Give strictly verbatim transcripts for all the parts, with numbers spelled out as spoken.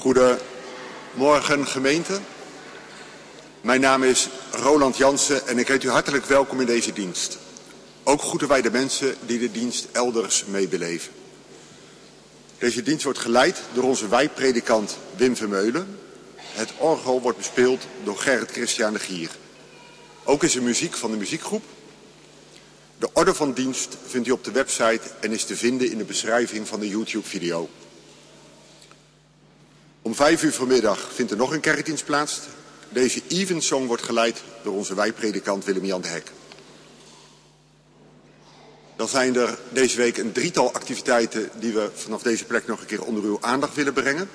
Goedemorgen gemeente. Mijn naam is Roland Jansen en ik heet u hartelijk welkom in deze dienst. Ook groeten wij de mensen die de dienst elders meebeleven. Deze dienst wordt geleid door onze wijkpredikant Wim Vermeulen. Het orgel wordt bespeeld door Gerrit Christian de Gier. Ook is er muziek van de muziekgroep. De orde van dienst vindt u op de website en is te vinden in de beschrijving van de YouTube-video. Om vijf uur vanmiddag vindt er nog een kerkdienst plaats. Deze evensong wordt geleid door onze wijkpredikant Willem-Jan de Hek. Dan zijn er deze week een drietal activiteiten die we vanaf deze plek nog een keer onder uw aandacht willen brengen.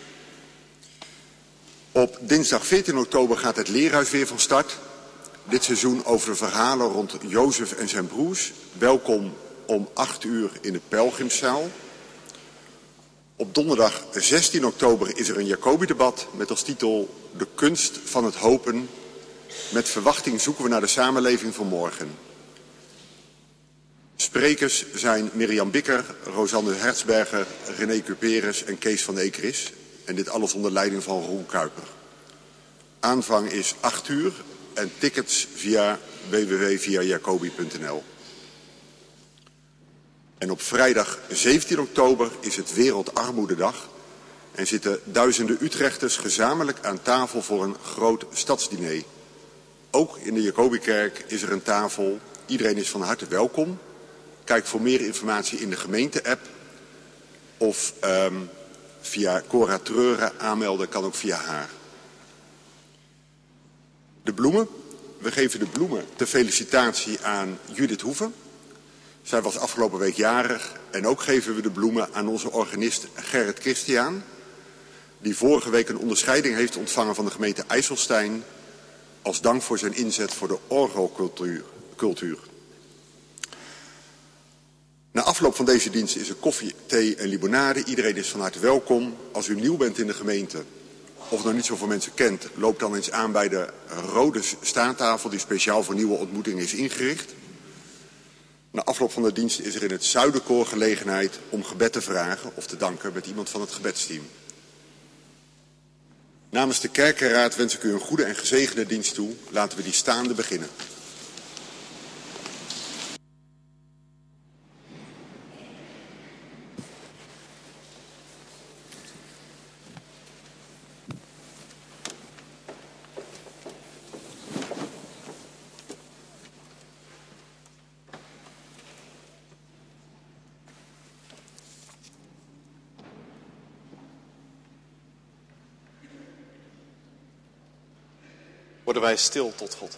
Op dinsdag veertien oktober gaat het Leerhuis weer van start. Dit seizoen over de verhalen rond Jozef en zijn broers. Welkom om acht uur in de Pelgrimszaal. Op donderdag zestien oktober is er een Jacobi-debat met als titel De kunst van het hopen. Met verwachting zoeken we naar de samenleving van morgen. Sprekers zijn Mirjam Bikker, Rosanne Hertzberger, René Cuperes en Kees van Ekeris. En dit alles onder leiding van Roel Kuiper. Aanvang is acht uur en tickets via w w w punt via jacobi punt n l. En op vrijdag zeventien oktober is het Wereldarmoededag en zitten duizenden Utrechters gezamenlijk aan tafel voor een groot stadsdiner. Ook in de Jacobikerk is er een tafel. Iedereen is van harte welkom. Kijk voor meer informatie in de gemeente-app of um, via Cora Treuren aanmelden kan ook via haar. De bloemen. We geven de bloemen ter felicitatie aan Judith Hoeven. Zij was afgelopen week jarig en ook geven we de bloemen aan onze organist Gerrit Christian, die vorige week een onderscheiding heeft ontvangen van de gemeente IJsselstein als dank voor zijn inzet voor de orgelcultuur. Cultuur. Na afloop van deze dienst is er koffie, thee en limonade. Iedereen is van harte welkom. Als u nieuw bent in de gemeente of nog niet zoveel mensen kent, loop dan eens aan bij de rode staattafel die speciaal voor nieuwe ontmoetingen is ingericht. Na afloop van de dienst is er in het Zuiderkoor gelegenheid om gebed te vragen of te danken met iemand van het gebedsteam. Namens de kerkenraad wens ik u een goede en gezegende dienst toe. Laten we die staande beginnen. Worden wij stil tot God.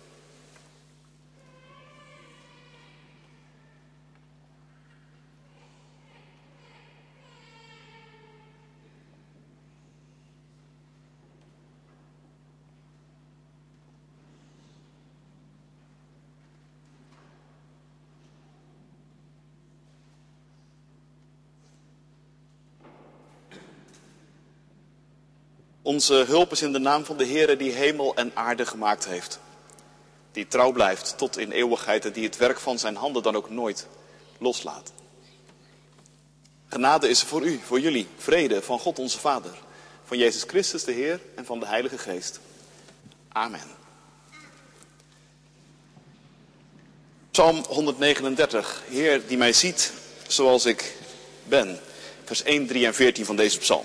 Onze hulp is in de naam van de Heere die hemel en aarde gemaakt heeft. Die trouw blijft tot in eeuwigheid en die het werk van zijn handen dan ook nooit loslaat. Genade is er voor u, voor jullie, vrede van God onze Vader, van Jezus Christus de Heer en van de Heilige Geest. Amen. Psalm honderdnegenendertig, Heer die mij ziet zoals ik ben. Vers één, drie en veertien van deze psalm.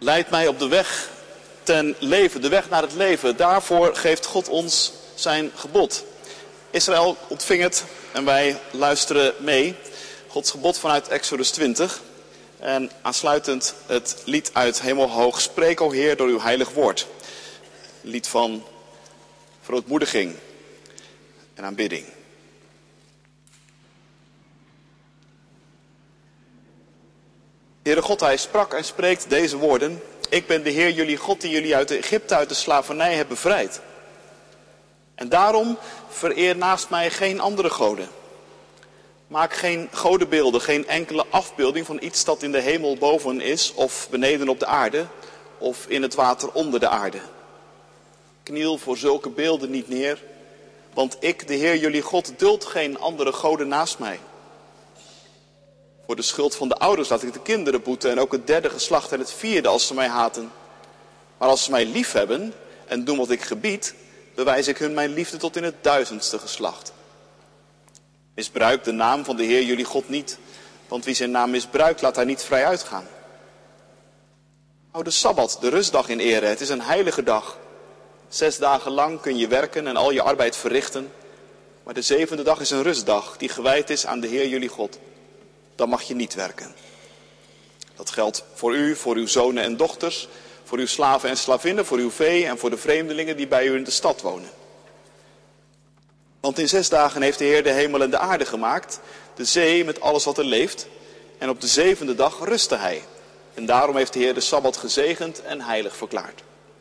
Leid mij op de weg ten leven, de weg naar het leven. Daarvoor geeft God ons zijn gebod. Israël ontving het en wij luisteren mee. Gods gebod vanuit Exodus twintig. En aansluitend het lied uit Hemelhoog. Spreek, o Heer, door uw heilig woord. Lied van verootmoediging en aanbidding. Heere God, hij sprak en spreekt deze woorden. Ik ben de Heer, jullie God, die jullie uit Egypte, uit de slavernij hebt bevrijd. En daarom vereer naast mij geen andere goden. Maak geen godenbeelden, geen enkele afbeelding van iets dat in de hemel boven is, of beneden op de aarde, of in het water onder de aarde. Kniel voor zulke beelden niet neer, want ik, de Heer, jullie God, duld geen andere goden naast mij. Voor de schuld van de ouders laat ik de kinderen boeten en ook het derde geslacht en het vierde als ze mij haten. Maar als ze mij lief hebben en doen wat ik gebied, bewijs ik hun mijn liefde tot in het duizendste geslacht. Misbruik de naam van de Heer jullie God niet, want wie zijn naam misbruikt, laat hij niet vrij uitgaan. Hou de Sabbat, de rustdag in ere, het is een heilige dag. Zes dagen lang kun je werken en al je arbeid verrichten, maar de zevende dag is een rustdag die gewijd is aan de Heer jullie God. Dan mag je niet werken. Dat geldt voor u, voor uw zonen en dochters, voor uw slaven en slavinnen, voor uw vee en voor de vreemdelingen die bij u in de stad wonen. Want in zes dagen heeft de Heer de hemel en de aarde gemaakt, de zee met alles wat er leeft, en op de zevende dag rustte hij. En daarom heeft de Heer de Sabbat gezegend en heilig verklaard.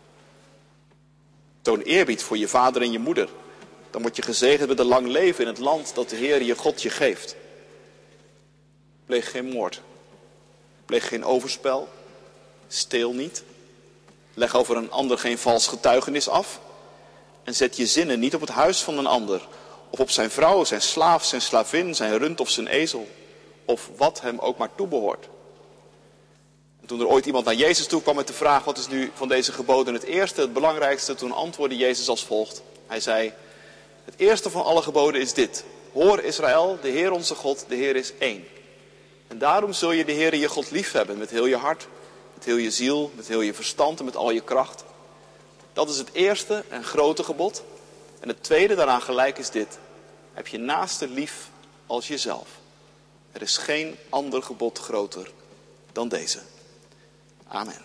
Toon eerbied voor je vader en je moeder, dan word je gezegend met een lang leven in het land dat de Heer je God je geeft. Pleeg geen moord, pleeg geen overspel, steel niet, leg over een ander geen vals getuigenis af en zet je zinnen niet op het huis van een ander of op zijn vrouw, zijn slaaf, zijn slavin, zijn rund of zijn ezel of wat hem ook maar toebehoort. En toen er ooit iemand naar Jezus toe kwam met de vraag, wat is nu van deze geboden het eerste, het belangrijkste, toen antwoordde Jezus als volgt. Hij zei, het eerste van alle geboden is dit, hoor Israël, de Heer onze God, de Heer is één. En daarom zul je de Heere je God lief hebben met heel je hart, met heel je ziel, met heel je verstand en met al je kracht. Dat is het eerste en grote gebod. En het tweede daaraan gelijk is dit. Heb je naaste lief als jezelf. Er is geen ander gebod groter dan deze. Amen.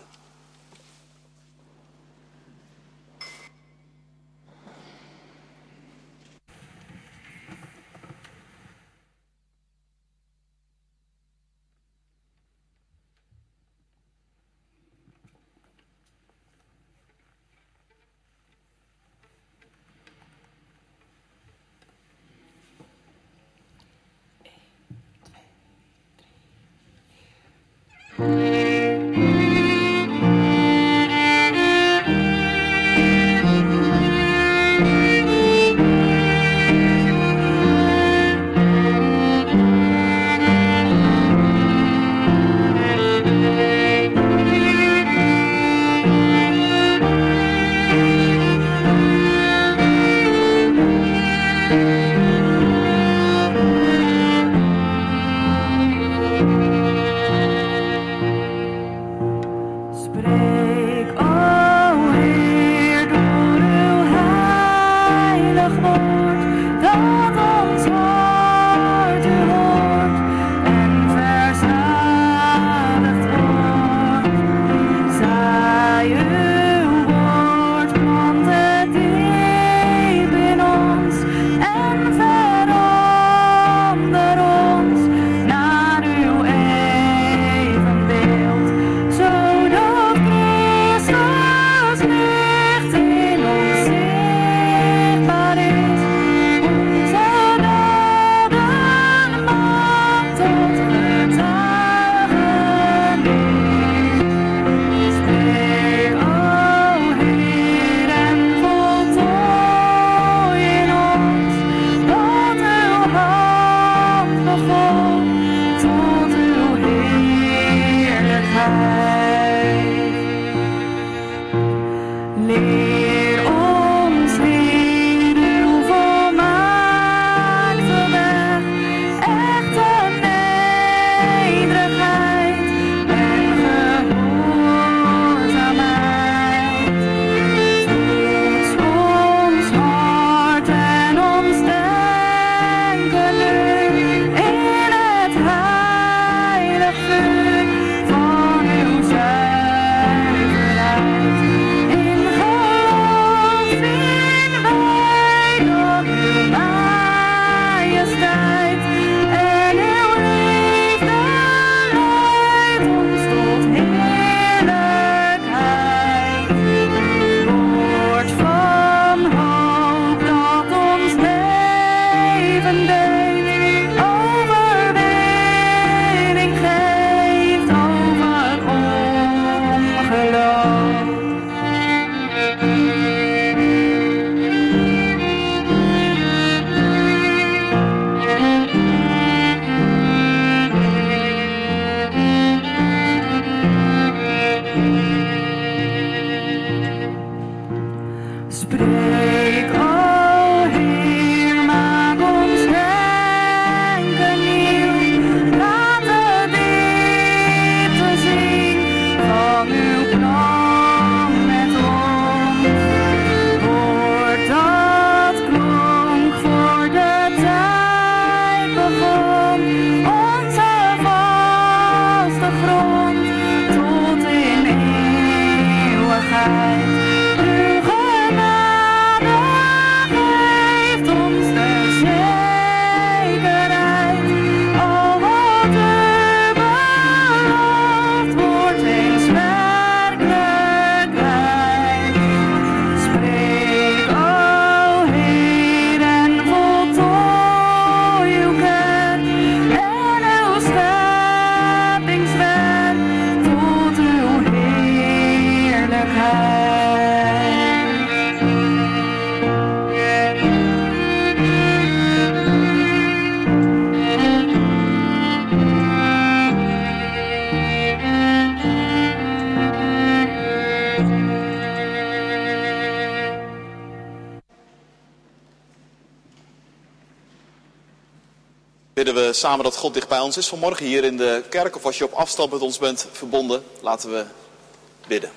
Thank you. bidden we samen dat God dicht bij ons is vanmorgen hier in de kerk. Of als je op afstand met ons bent verbonden, laten we bidden.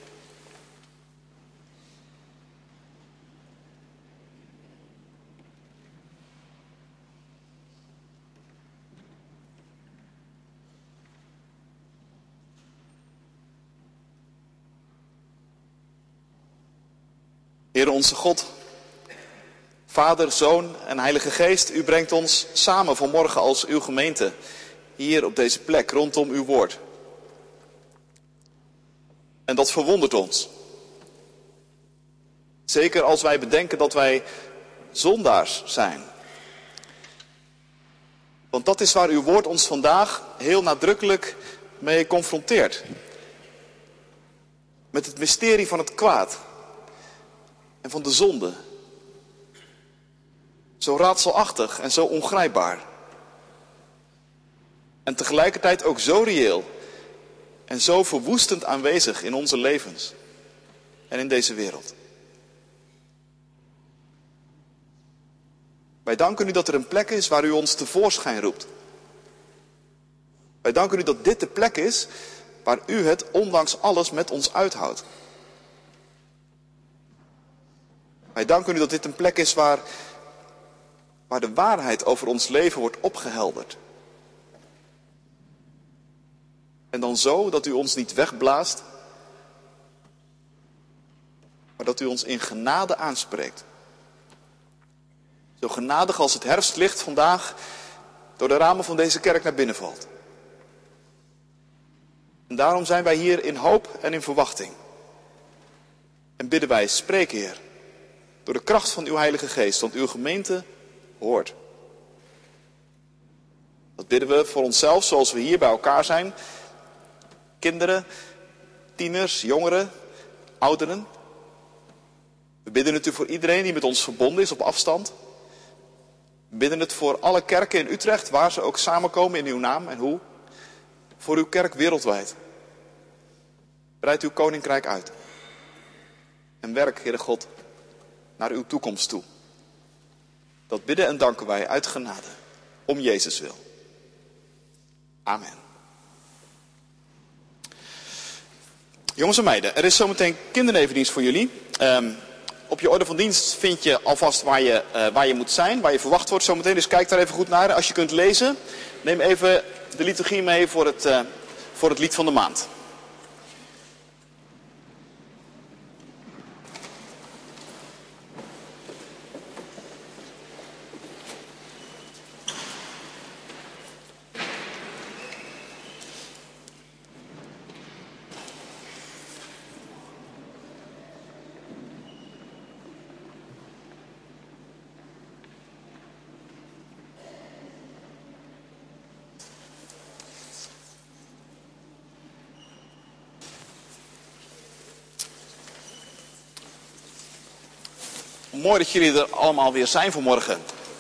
Heere onze God, Vader, Zoon en Heilige Geest, u brengt ons samen vanmorgen als uw gemeente, hier op deze plek, rondom uw woord. En dat verwondert ons. Zeker als wij bedenken dat wij zondaars zijn. Want dat is waar uw woord ons vandaag heel nadrukkelijk mee confronteert. Met het mysterie van het kwaad. En van de zonde. Zo raadselachtig en zo ongrijpbaar. En tegelijkertijd ook zo reëel. En zo verwoestend aanwezig in onze levens. En in deze wereld. Wij danken u dat er een plek is waar u ons tevoorschijn roept. Wij danken u dat dit de plek is waar u het ondanks alles met ons uithoudt. Wij danken u dat dit een plek is waar, waar de waarheid over ons leven wordt opgehelderd. En dan zo dat u ons niet wegblaast, maar dat u ons in genade aanspreekt. Zo genadig als het herfstlicht vandaag door de ramen van deze kerk naar binnen valt. En daarom zijn wij hier in hoop en in verwachting. En bidden wij, spreek Heer. Door de kracht van uw Heilige Geest, want uw gemeente hoort. Dat bidden we voor onszelf, zoals we hier bij elkaar zijn. Kinderen, tieners, jongeren, ouderen. We bidden het u voor iedereen die met ons verbonden is op afstand. We bidden het voor alle kerken in Utrecht, waar ze ook samenkomen in uw naam en hoe. Voor uw kerk wereldwijd. Breid uw koninkrijk uit. En werk, Heere God, naar uw toekomst toe. Dat bidden en danken wij uit genade, om Jezus wil. Amen. Jongens en meiden, er is zometeen kindernevendienst voor jullie. Um, op je orde van dienst vind je alvast waar je, uh, waar je moet zijn, waar je verwacht wordt zometeen. Dus kijk daar even goed naar. Als je kunt lezen, neem even de liturgie mee voor het, uh, voor het lied van de maand. Mooi dat jullie er allemaal weer zijn vanmorgen.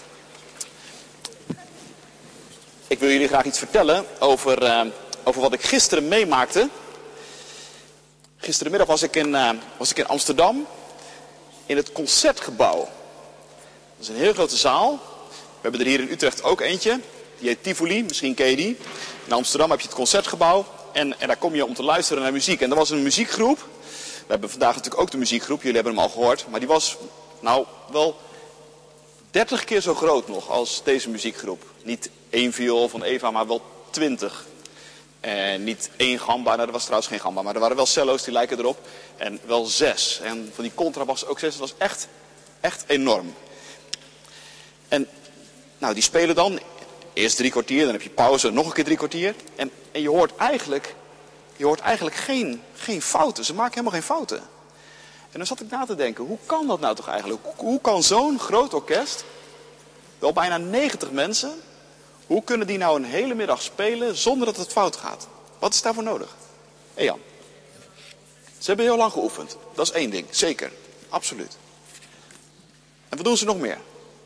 Ik wil jullie graag iets vertellen over, uh, over wat ik gisteren meemaakte. Gisterenmiddag was ik, in, uh, was ik in Amsterdam, in het Concertgebouw. Dat is een heel grote zaal. We hebben er hier in Utrecht ook eentje. Die heet Tivoli, misschien ken je die. In Amsterdam heb je het Concertgebouw. En, en daar kom je om te luisteren naar muziek. En er was een muziekgroep. We hebben vandaag natuurlijk ook de muziekgroep. Jullie hebben hem al gehoord. Maar die was... Nou, wel dertig keer zo groot nog als deze muziekgroep. Niet één viool van Eva, maar wel twintig. En niet één gamba, nou, er was trouwens geen gamba, maar er waren wel cello's, die lijken erop. En wel zes. En van die contrabas ook zes. Het was echt, echt enorm. En nou, die spelen dan eerst drie kwartier, dan heb je pauze, nog een keer drie kwartier. En, en je hoort eigenlijk, je hoort eigenlijk geen, geen fouten. Ze maken helemaal geen fouten. En dan zat ik na te denken, hoe kan dat nou toch eigenlijk? Hoe kan zo'n groot orkest, wel bijna negentig mensen, hoe kunnen die nou een hele middag spelen zonder dat het fout gaat? Wat is daarvoor nodig? Hé Jan, ze hebben heel lang geoefend. Dat is één ding, zeker, absoluut. En wat doen ze nog meer?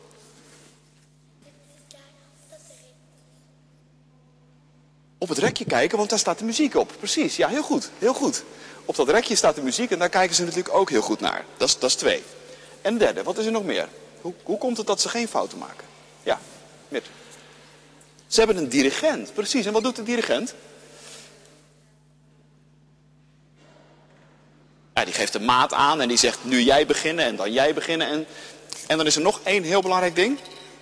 Op het rekje kijken, want daar staat de muziek op. Precies, ja, heel goed, heel goed. Op dat rekje staat de muziek en daar kijken ze natuurlijk ook heel goed naar. Dat is, dat is twee. En derde, wat is er nog meer? Hoe, hoe komt het dat ze geen fouten maken? Ja, Mirt. Ze hebben een dirigent, precies. En wat doet de dirigent? Ja, die geeft een maat aan en die zegt nu jij beginnen en dan jij beginnen. En, en dan is er nog één heel belangrijk ding.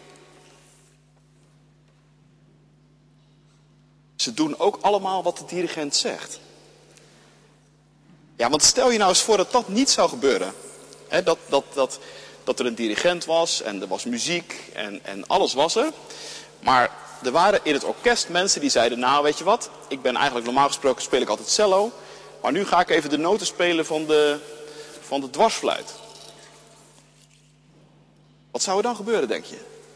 Ze doen ook allemaal wat de dirigent zegt. Ja, want stel je nou eens voor dat dat niet zou gebeuren. He, dat, dat, dat, dat er een dirigent was en er was muziek en, en alles was er. Maar er waren in het orkest mensen die zeiden, nou weet je wat, ik ben eigenlijk normaal gesproken speel ik altijd cello. Maar nu ga ik even de noten spelen van de, van de dwarsfluit. Wat zou er dan gebeuren, denk je?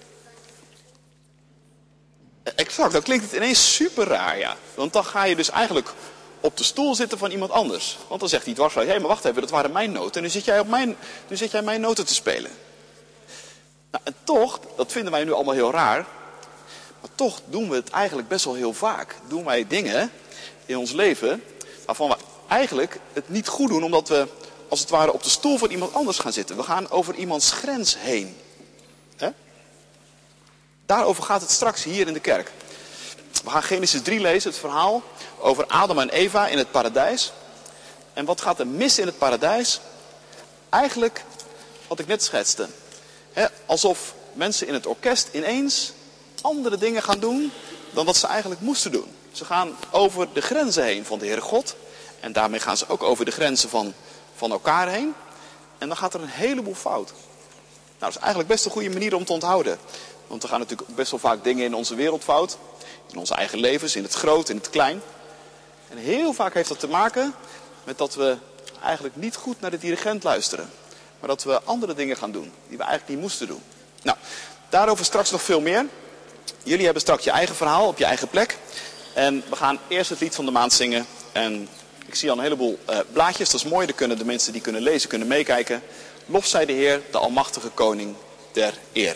Exact, dan klinkt het ineens super raar, ja. Want dan ga je dus eigenlijk op de stoel zitten van iemand anders. Want dan zegt die dwarsfluit, hé, maar wacht even, dat waren mijn noten. En nu zit jij, op mijn, nu zit jij mijn noten te spelen. Nou, en toch, dat vinden wij nu allemaal heel raar. Maar toch doen we het eigenlijk best wel heel vaak. Doen wij dingen in ons leven waarvan we eigenlijk het niet goed doen, omdat we als het ware op de stoel van iemand anders gaan zitten. We gaan over iemands grens heen. He? Daarover gaat het straks hier in de kerk. We gaan Genesis drie lezen, het verhaal over Adam en Eva in het paradijs. En wat gaat er mis in het paradijs? Eigenlijk wat ik net schetste. He, alsof mensen in het orkest ineens andere dingen gaan doen dan wat ze eigenlijk moesten doen. Ze gaan over de grenzen heen van de Heere God. En daarmee gaan ze ook over de grenzen van, van elkaar heen. En dan gaat er een heleboel fout. Nou, dat is eigenlijk best een goede manier om te onthouden. Want er gaan natuurlijk best wel vaak dingen in onze wereld fout. In onze eigen levens, in het groot, in het klein. En heel vaak heeft dat te maken met dat we eigenlijk niet goed naar de dirigent luisteren. Maar dat we andere dingen gaan doen die we eigenlijk niet moesten doen. Nou, daarover straks nog veel meer. Jullie hebben straks je eigen verhaal op je eigen plek. En we gaan eerst het lied van de maand zingen. En ik zie al een heleboel uh, blaadjes, dat is mooi. Dan kunnen de mensen die kunnen lezen, kunnen meekijken. Lof zij de Heer, de almachtige koning der ere.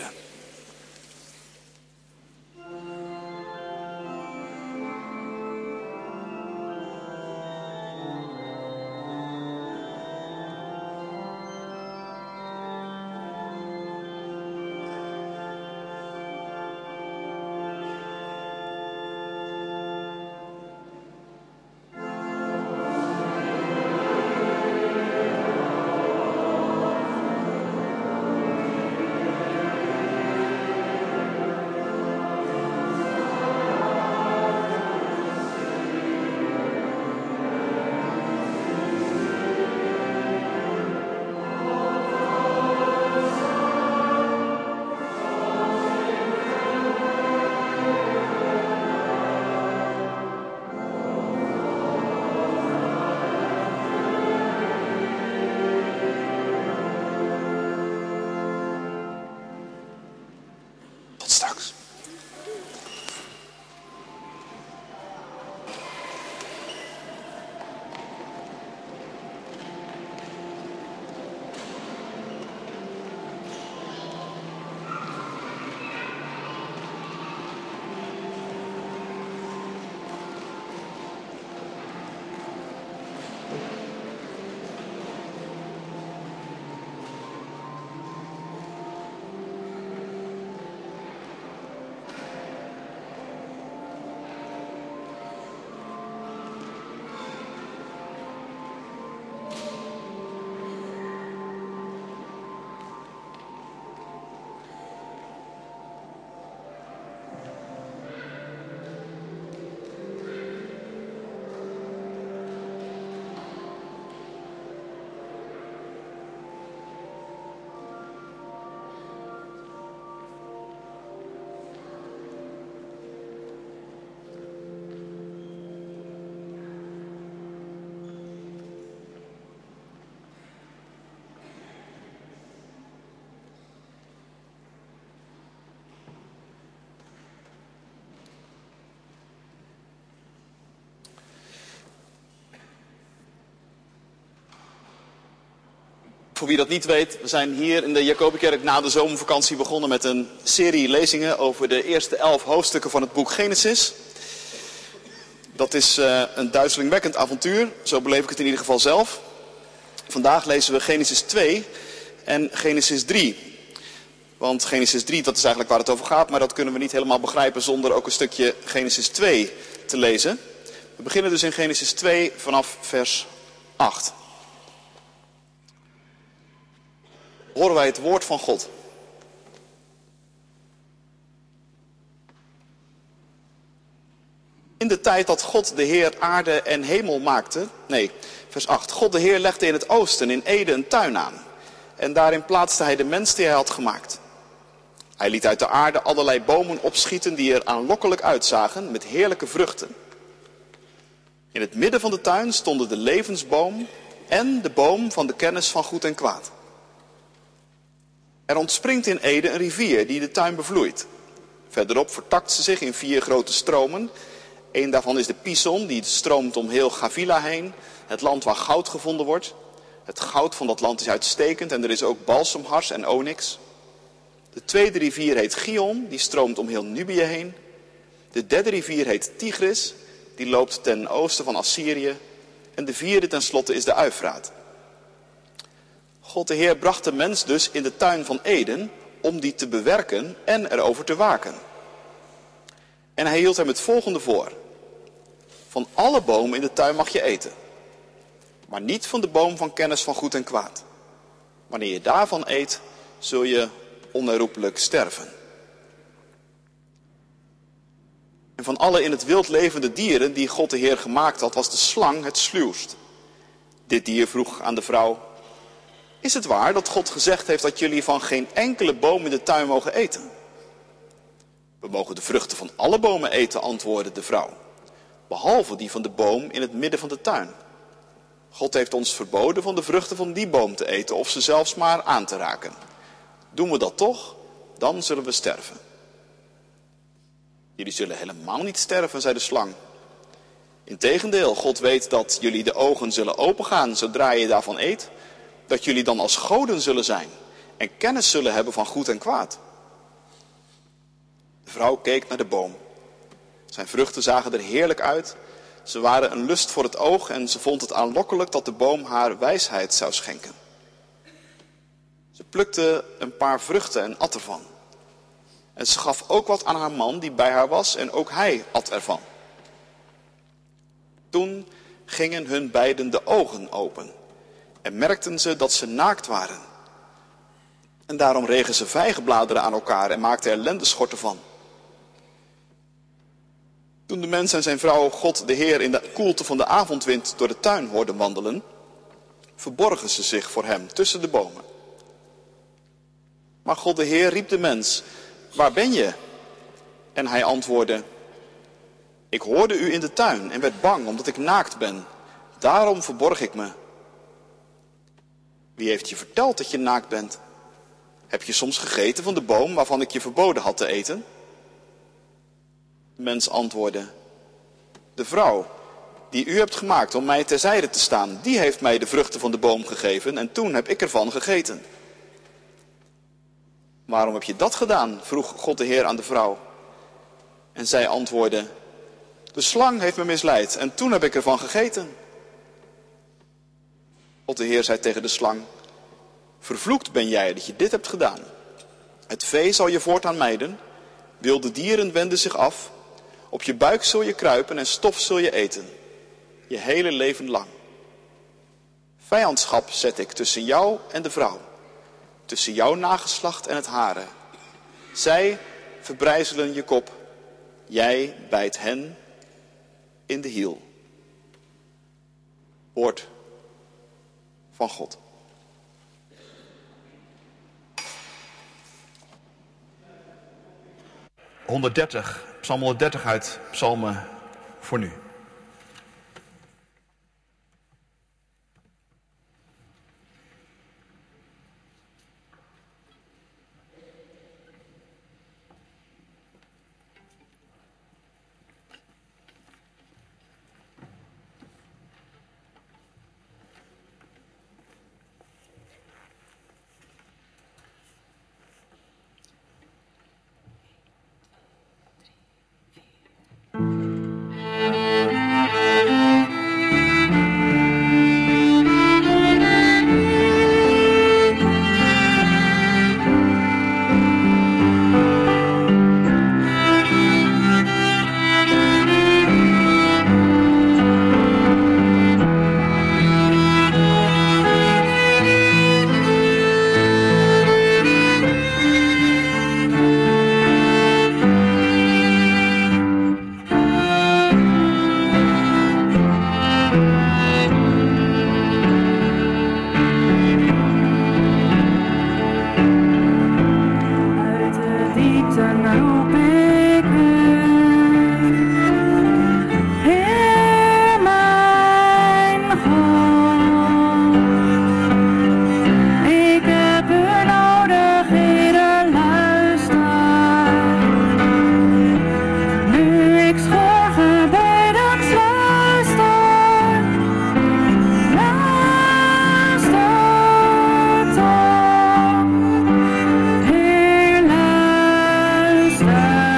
Voor wie dat niet weet, we zijn hier in de Jacobikerk na de zomervakantie begonnen met een serie lezingen over de eerste elf hoofdstukken van het boek Genesis. Dat is uh, een duizelingwekkend avontuur, zo beleef ik het in ieder geval zelf. Vandaag lezen we Genesis twee en Genesis drie. Want Genesis drie, dat is eigenlijk waar het over gaat, maar dat kunnen we niet helemaal begrijpen zonder ook een stukje Genesis twee te lezen. We beginnen dus in Genesis twee vanaf vers acht. Horen wij het woord van God. In de tijd dat God de Heer aarde en hemel maakte, nee, vers acht. God de Heer legde in het oosten in Eden een tuin aan. En daarin plaatste hij de mens die hij had gemaakt. Hij liet uit de aarde allerlei bomen opschieten die er aanlokkelijk uitzagen met heerlijke vruchten. In het midden van de tuin stonden de levensboom en de boom van de kennis van goed en kwaad. Er ontspringt in Eden een rivier die de tuin bevloeit. Verderop vertakt ze zich in vier grote stromen. Eén daarvan is de Pison, die stroomt om heel Gavila heen, het land waar goud gevonden wordt. Het goud van dat land is uitstekend en er is ook balsemhars en onyx. De tweede rivier heet Gihon, die stroomt om heel Nubië heen. De derde rivier heet Tigris, die loopt ten oosten van Assyrië. En de vierde tenslotte is de Uifraat. God de Heer bracht de mens dus in de tuin van Eden om die te bewerken en erover te waken. En hij hield hem het volgende voor. Van alle bomen in de tuin mag je eten, maar niet van de boom van kennis van goed en kwaad. Wanneer je daarvan eet, zul je onherroepelijk sterven. En van alle in het wild levende dieren die God de Heer gemaakt had, was de slang het sluwst. Dit dier vroeg aan de vrouw: is het waar dat God gezegd heeft dat jullie van geen enkele boom in de tuin mogen eten? We mogen de vruchten van alle bomen eten, antwoordde de vrouw, behalve die van de boom in het midden van de tuin. God heeft ons verboden van de vruchten van die boom te eten of ze zelfs maar aan te raken. Doen we dat toch, dan zullen we sterven. Jullie zullen helemaal niet sterven, zei de slang. Integendeel, God weet dat jullie de ogen zullen opengaan zodra je daarvan eet, dat jullie dan als goden zullen zijn en kennis zullen hebben van goed en kwaad. De vrouw keek naar de boom. Zijn vruchten zagen er heerlijk uit. Ze waren een lust voor het oog en ze vond het aanlokkelijk dat de boom haar wijsheid zou schenken. Ze plukte een paar vruchten en at ervan. En ze gaf ook wat aan haar man die bij haar was en ook hij at ervan. Toen gingen hun beiden de ogen open en merkten ze dat ze naakt waren. En daarom regen ze vijgenbladeren aan elkaar en maakten er lendeschorten van. Toen de mens en zijn vrouw God de Heer in de koelte van de avondwind door de tuin hoorden wandelen, verborgen ze zich voor hem tussen de bomen. Maar God de Heer riep de mens: waar ben je? En hij antwoordde: ik hoorde u in de tuin en werd bang omdat ik naakt ben. Daarom verborg ik me. Wie heeft je verteld dat je naakt bent? Heb je soms gegeten van de boom waarvan ik je verboden had te eten? De mens antwoordde: de vrouw die u hebt gemaakt om mij terzijde te staan, die heeft mij de vruchten van de boom gegeven en toen heb ik ervan gegeten. Waarom heb je dat gedaan? Vroeg God de Heer aan de vrouw. En zij antwoordde: de slang heeft me misleid en toen heb ik ervan gegeten. God de Heer zei tegen de slang: vervloekt ben jij dat je dit hebt gedaan. Het vee zal je voortaan mijden, wilde dieren wenden zich af. Op je buik zul je kruipen en stof zul je eten, je hele leven lang. Vijandschap zet ik tussen jou en de vrouw, tussen jouw nageslacht en het hare. Zij verbrijzelen je kop, jij bijt hen in de hiel. Woord van God. honderddertig, Psalm honderddertig uit Psalmen voor nu. buiten roep ik u. Heer mijn God, ik heb u nodig, Heere, luister. Nu ik schor gebeden sluister, luister toch, Heer, luister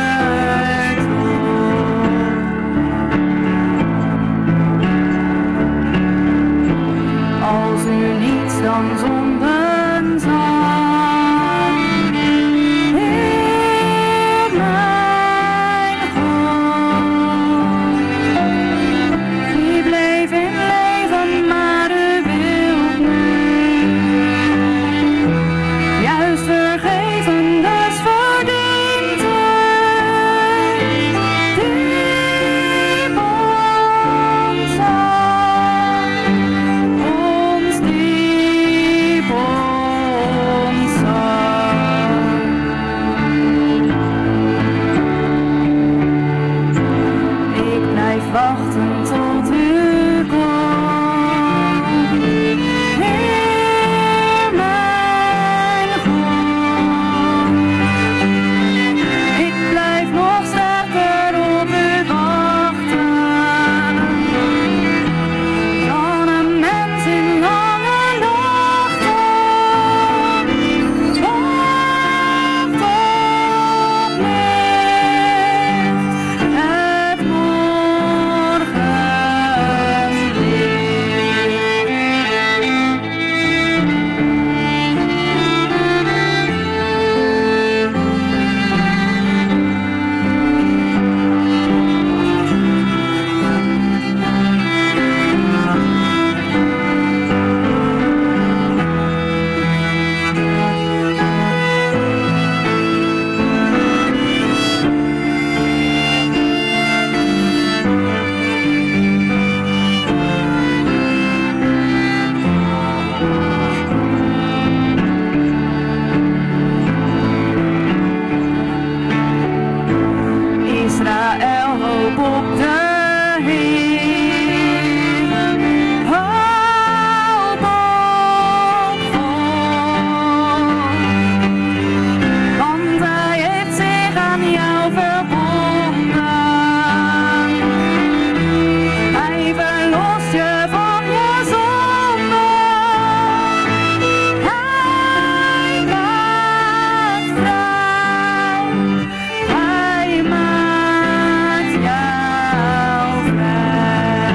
toch. Als u niets dan zonden zag, Heer mijn God, die bleef in leven, maar u wilt nu juist vergeven, dus verdient u diep ontzag, ons diep ontzag. Ik blijf wachten tot u komt, Heer mijn God. Ik blijf nog sterker op u wachten dan een mens in lange nachten. Wacht op licht, het Israël, hoop op de Heer, hoop op God, want Hij heeft zich aan jou verbonden. Hij verlost je van je zonde. Hij maakt vrij. Hij maakt jou vrij.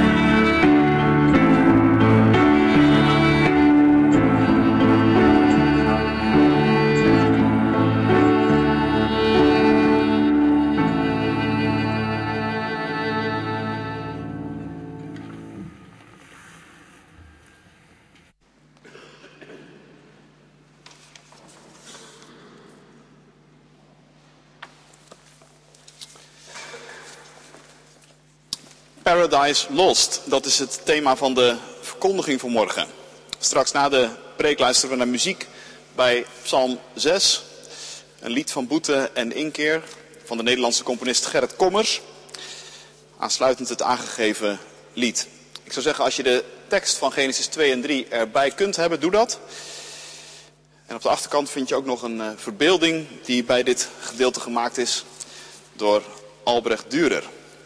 Paradise Lost, dat is het thema van de verkondiging van morgen. Straks na de preek luisteren we naar muziek bij Psalm zes. Een lied van boete en inkeer van de Nederlandse componist Gerrit Kommers. Aansluitend het aangegeven lied. Ik zou zeggen, als je de tekst van Genesis twee en drie erbij kunt hebben, doe dat. En op de achterkant vind je ook nog een uh, verbeelding die bij dit gedeelte gemaakt is door Albrecht Dürer.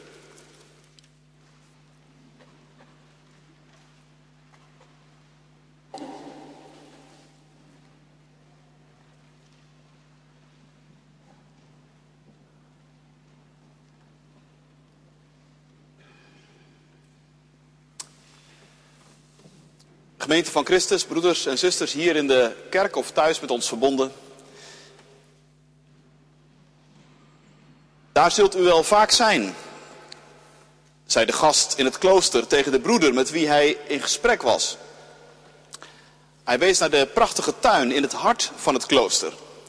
Gemeente van Christus, broeders en zusters hier in de kerk of thuis met ons verbonden. Daar zult u wel vaak zijn, zei de gast in het klooster tegen de broeder met wie hij in gesprek was. Hij wees naar de prachtige tuin in het hart van het klooster.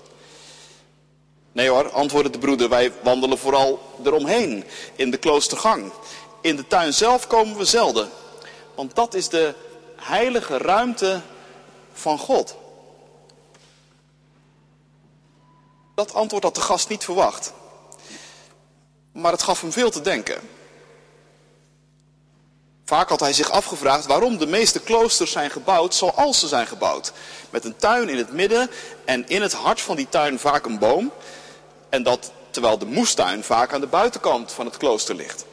Nee hoor, antwoordde de broeder, wij wandelen vooral eromheen, in de kloostergang. In de tuin zelf komen we zelden, want dat is de heilige ruimte van God. Dat antwoord had de gast niet verwacht. Maar het gaf hem veel te denken. Vaak had hij zich afgevraagd waarom de meeste kloosters zijn gebouwd zoals ze zijn gebouwd. Met een tuin in het midden en in het hart van die tuin vaak een boom. En dat terwijl de moestuin vaak aan de buitenkant van het klooster ligt.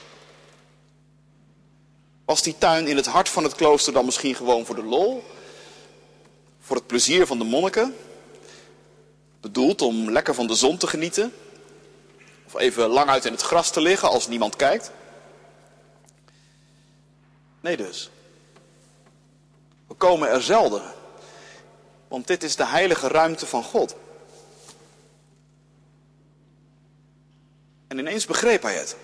Was die tuin in het hart van het klooster dan misschien gewoon voor de lol? Voor het plezier van de monniken? Bedoeld om lekker van de zon te genieten? Of even lang uit in het gras te liggen als niemand kijkt? Nee dus. We komen er zelden. Want dit is de heilige ruimte van God. En ineens begreep hij het.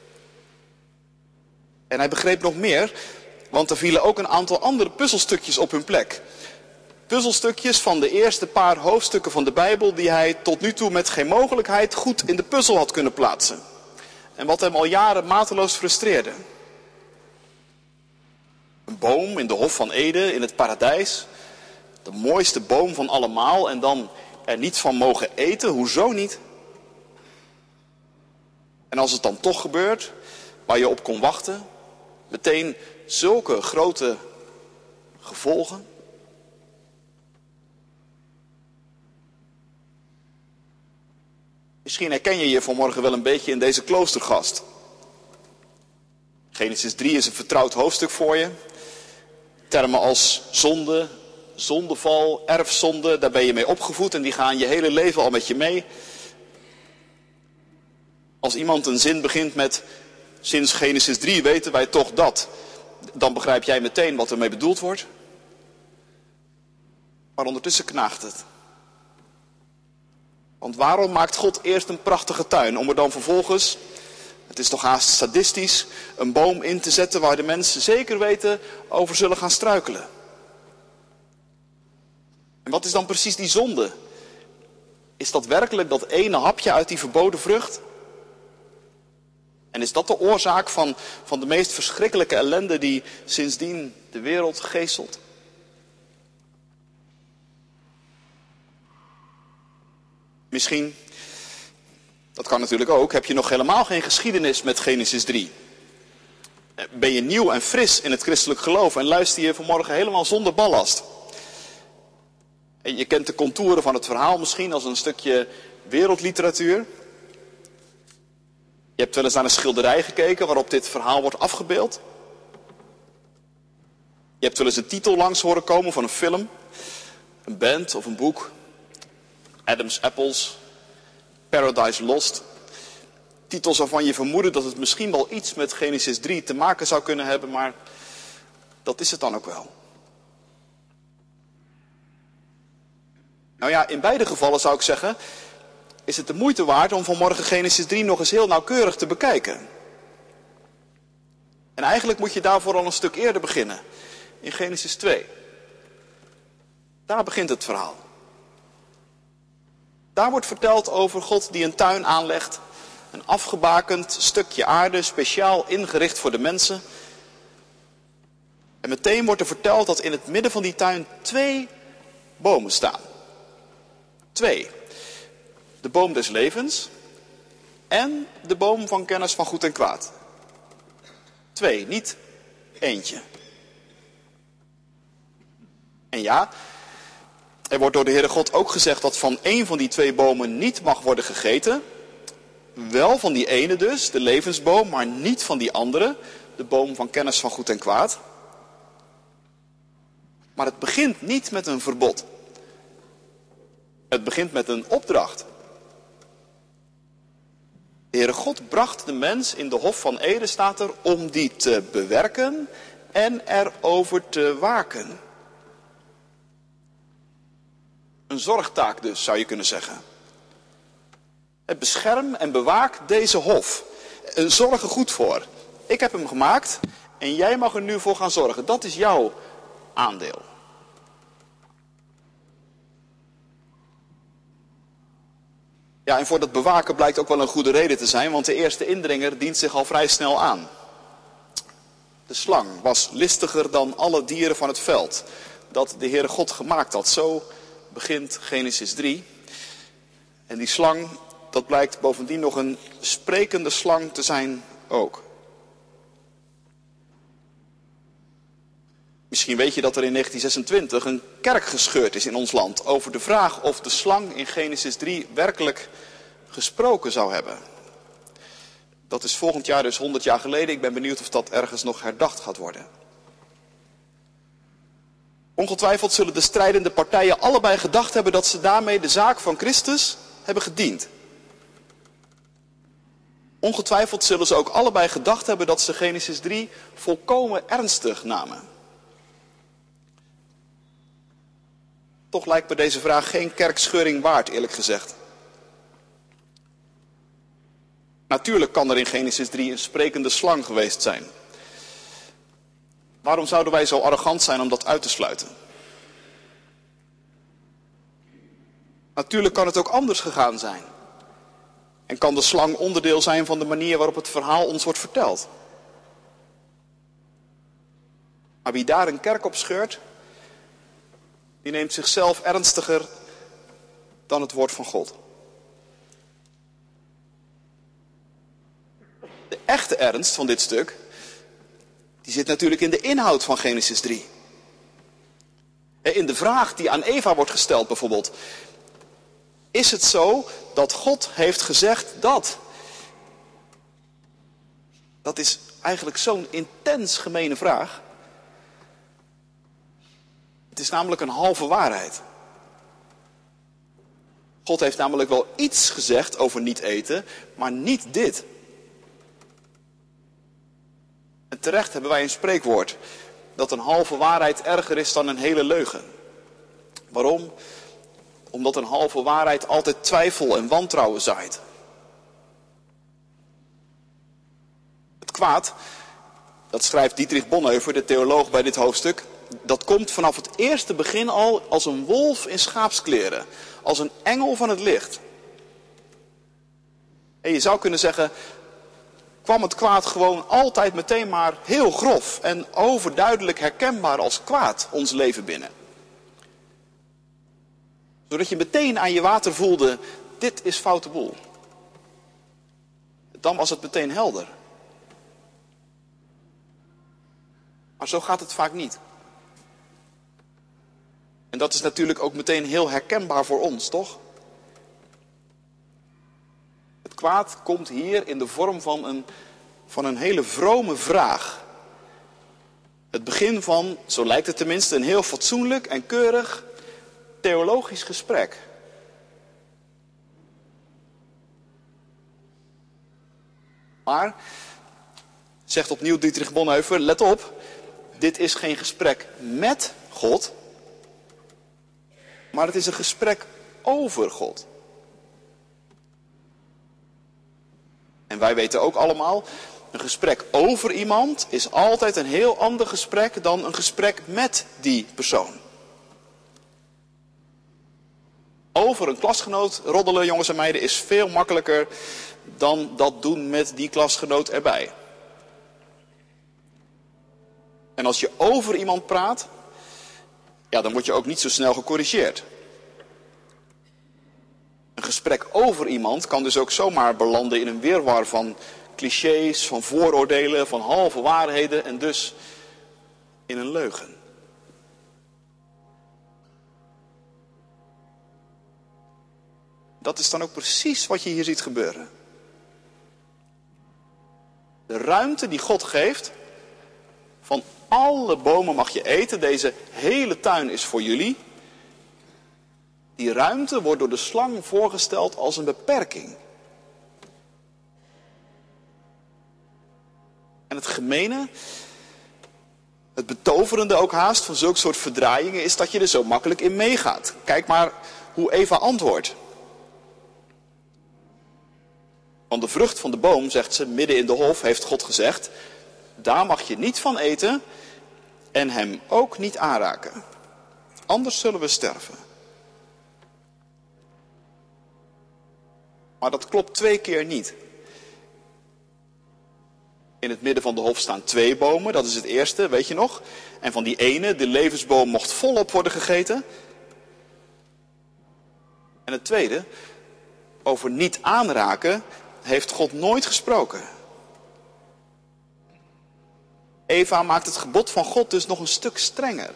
En hij begreep nog meer, want er vielen ook een aantal andere puzzelstukjes op hun plek. Puzzelstukjes van de eerste paar hoofdstukken van de Bijbel die hij tot nu toe met geen mogelijkheid goed in de puzzel had kunnen plaatsen. En wat hem al jaren mateloos frustreerde. Een boom in de Hof van Eden in het paradijs. De mooiste boom van allemaal en dan er niet van mogen eten, hoezo niet? En als het dan toch gebeurt, waar je op kon wachten, meteen zulke grote gevolgen. Misschien herken je je vanmorgen wel een beetje in deze kloostergast. Genesis drie is een vertrouwd hoofdstuk voor je. Termen als zonde, zondeval, erfzonde, daar ben je mee opgevoed en die gaan je hele leven al met je mee. Als iemand een zin begint met, sinds Genesis drie weten wij toch dat, dan begrijp jij meteen wat ermee bedoeld wordt. Maar ondertussen knaagt het. Want waarom maakt God eerst een prachtige tuin, om er dan vervolgens, het is toch haast sadistisch, een boom in te zetten waar de mensen zeker weten over zullen gaan struikelen? En wat is dan precies die zonde? Is dat werkelijk dat ene hapje uit die verboden vrucht? En is dat de oorzaak van, van de meest verschrikkelijke ellende die sindsdien de wereld geeselt? Misschien, dat kan natuurlijk ook, heb je nog helemaal geen geschiedenis met Genesis drie. Ben je nieuw en fris in het christelijk geloof en luister je vanmorgen helemaal zonder ballast. En je kent de contouren van het verhaal misschien als een stukje wereldliteratuur. Je hebt wel eens naar een schilderij gekeken waarop dit verhaal wordt afgebeeld. Je hebt wel eens een titel langs horen komen van een film, een band of een boek. Adam's Apples, Paradise Lost. Titels waarvan je vermoedde dat het misschien wel iets met Genesis drie te maken zou kunnen hebben, maar dat is het dan ook wel. Nou ja, in beide gevallen zou ik zeggen, is het de moeite waard om vanmorgen Genesis drie nog eens heel nauwkeurig te bekijken. En eigenlijk moet je daarvoor al een stuk eerder beginnen, in Genesis twee. Daar begint het verhaal. Daar wordt verteld over God die een tuin aanlegt, een afgebakend stukje aarde, speciaal ingericht voor de mensen. En meteen wordt er verteld dat in het midden van die tuin twee bomen staan. Twee. De boom des levens en de boom van kennis van goed en kwaad. Twee, niet eentje. En ja, er wordt door de Heere God ook gezegd dat van één van die twee bomen niet mag worden gegeten. Wel van die ene dus, de levensboom, maar niet van die andere, de boom van kennis van goed en kwaad. Maar het begint niet met een verbod. Het begint met een opdracht. De Heere God bracht de mens in de Hof van Eden, staat er, om die te bewerken en erover te waken. Een zorgtaak dus, zou je kunnen zeggen. Bescherm en bewaak deze hof. Zorg er goed voor. Ik heb hem gemaakt en jij mag er nu voor gaan zorgen. Dat is jouw aandeel. Ja, en voor dat bewaken blijkt ook wel een goede reden te zijn, want de eerste indringer dient zich al vrij snel aan. De slang was listiger dan alle dieren van het veld, dat de Heere God gemaakt had. Zo begint Genesis drie. En die slang, dat blijkt bovendien nog een sprekende slang te zijn ook. Misschien weet je dat er in negentien zesentwintig een kerk gescheurd is in ons land over de vraag of de slang in Genesis drie werkelijk gesproken zou hebben. Dat is volgend jaar dus honderd jaar geleden. Ik ben benieuwd of dat ergens nog herdacht gaat worden. Ongetwijfeld zullen de strijdende partijen allebei gedacht hebben dat ze daarmee de zaak van Christus hebben gediend. Ongetwijfeld zullen ze ook allebei gedacht hebben dat ze Genesis drie volkomen ernstig namen. Toch lijkt me deze vraag geen kerkscheuring waard, eerlijk gezegd. Natuurlijk kan er in Genesis drie een sprekende slang geweest zijn. Waarom zouden wij zo arrogant zijn om dat uit te sluiten? Natuurlijk kan het ook anders gegaan zijn. En kan de slang onderdeel zijn van de manier waarop het verhaal ons wordt verteld. Maar wie daar een kerk op scheurt, die neemt zichzelf ernstiger dan het woord van God. De echte ernst van dit stuk, die zit natuurlijk in de inhoud van Genesis drie. In de vraag die aan Eva wordt gesteld bijvoorbeeld. Is het zo dat God heeft gezegd dat? Dat is eigenlijk zo'n intens gemene vraag. Het is namelijk een halve waarheid. God heeft namelijk wel iets gezegd over niet eten, maar niet dit. En terecht hebben wij een spreekwoord dat een halve waarheid erger is dan een hele leugen. Waarom? Omdat een halve waarheid altijd twijfel en wantrouwen zaait. Het kwaad, dat schrijft Dietrich Bonhoeffer, de theoloog bij dit hoofdstuk, dat komt vanaf het eerste begin al als een wolf in schaapskleren, als een engel van het licht. En je zou kunnen zeggen, kwam het kwaad gewoon altijd meteen maar heel grof en overduidelijk herkenbaar als kwaad ons leven binnen. Zodat je meteen aan je water voelde, dit is foute boel. Dan was het meteen helder. Maar zo gaat het vaak niet. En dat is natuurlijk ook meteen heel herkenbaar voor ons, toch? Het kwaad komt hier in de vorm van een, van een hele vrome vraag. Het begin van, zo lijkt het tenminste, een heel fatsoenlijk en keurig theologisch gesprek. Maar, zegt opnieuw Dietrich Bonhoeffer, let op, dit is geen gesprek met God, maar het is een gesprek over God. En wij weten ook allemaal, een gesprek over iemand is altijd een heel ander gesprek dan een gesprek met die persoon. Over een klasgenoot roddelen, jongens en meiden, is veel makkelijker dan dat doen met die klasgenoot erbij. En als je over iemand praat, ja, dan word je ook niet zo snel gecorrigeerd. Een gesprek over iemand kan dus ook zomaar belanden in een wirwar van clichés, van vooroordelen, van halve waarheden en dus in een leugen. Dat is dan ook precies wat je hier ziet gebeuren. De ruimte die God geeft, van alle bomen mag je eten, deze hele tuin is voor jullie. Die ruimte wordt door de slang voorgesteld als een beperking. En het gemene, het betoverende ook haast van zulke soort verdraaiingen is dat je er zo makkelijk in meegaat. Kijk maar hoe Eva antwoordt. Van de vrucht van de boom, zegt ze, midden in de hof heeft God gezegd, daar mag je niet van eten en hem ook niet aanraken. Anders zullen we sterven. Maar dat klopt twee keer niet. In het midden van de hof staan twee bomen, dat is het eerste, weet je nog? En van die ene, de levensboom, mocht volop worden gegeten. En het tweede, over niet aanraken heeft God nooit gesproken. Eva maakt het gebod van God dus nog een stuk strenger.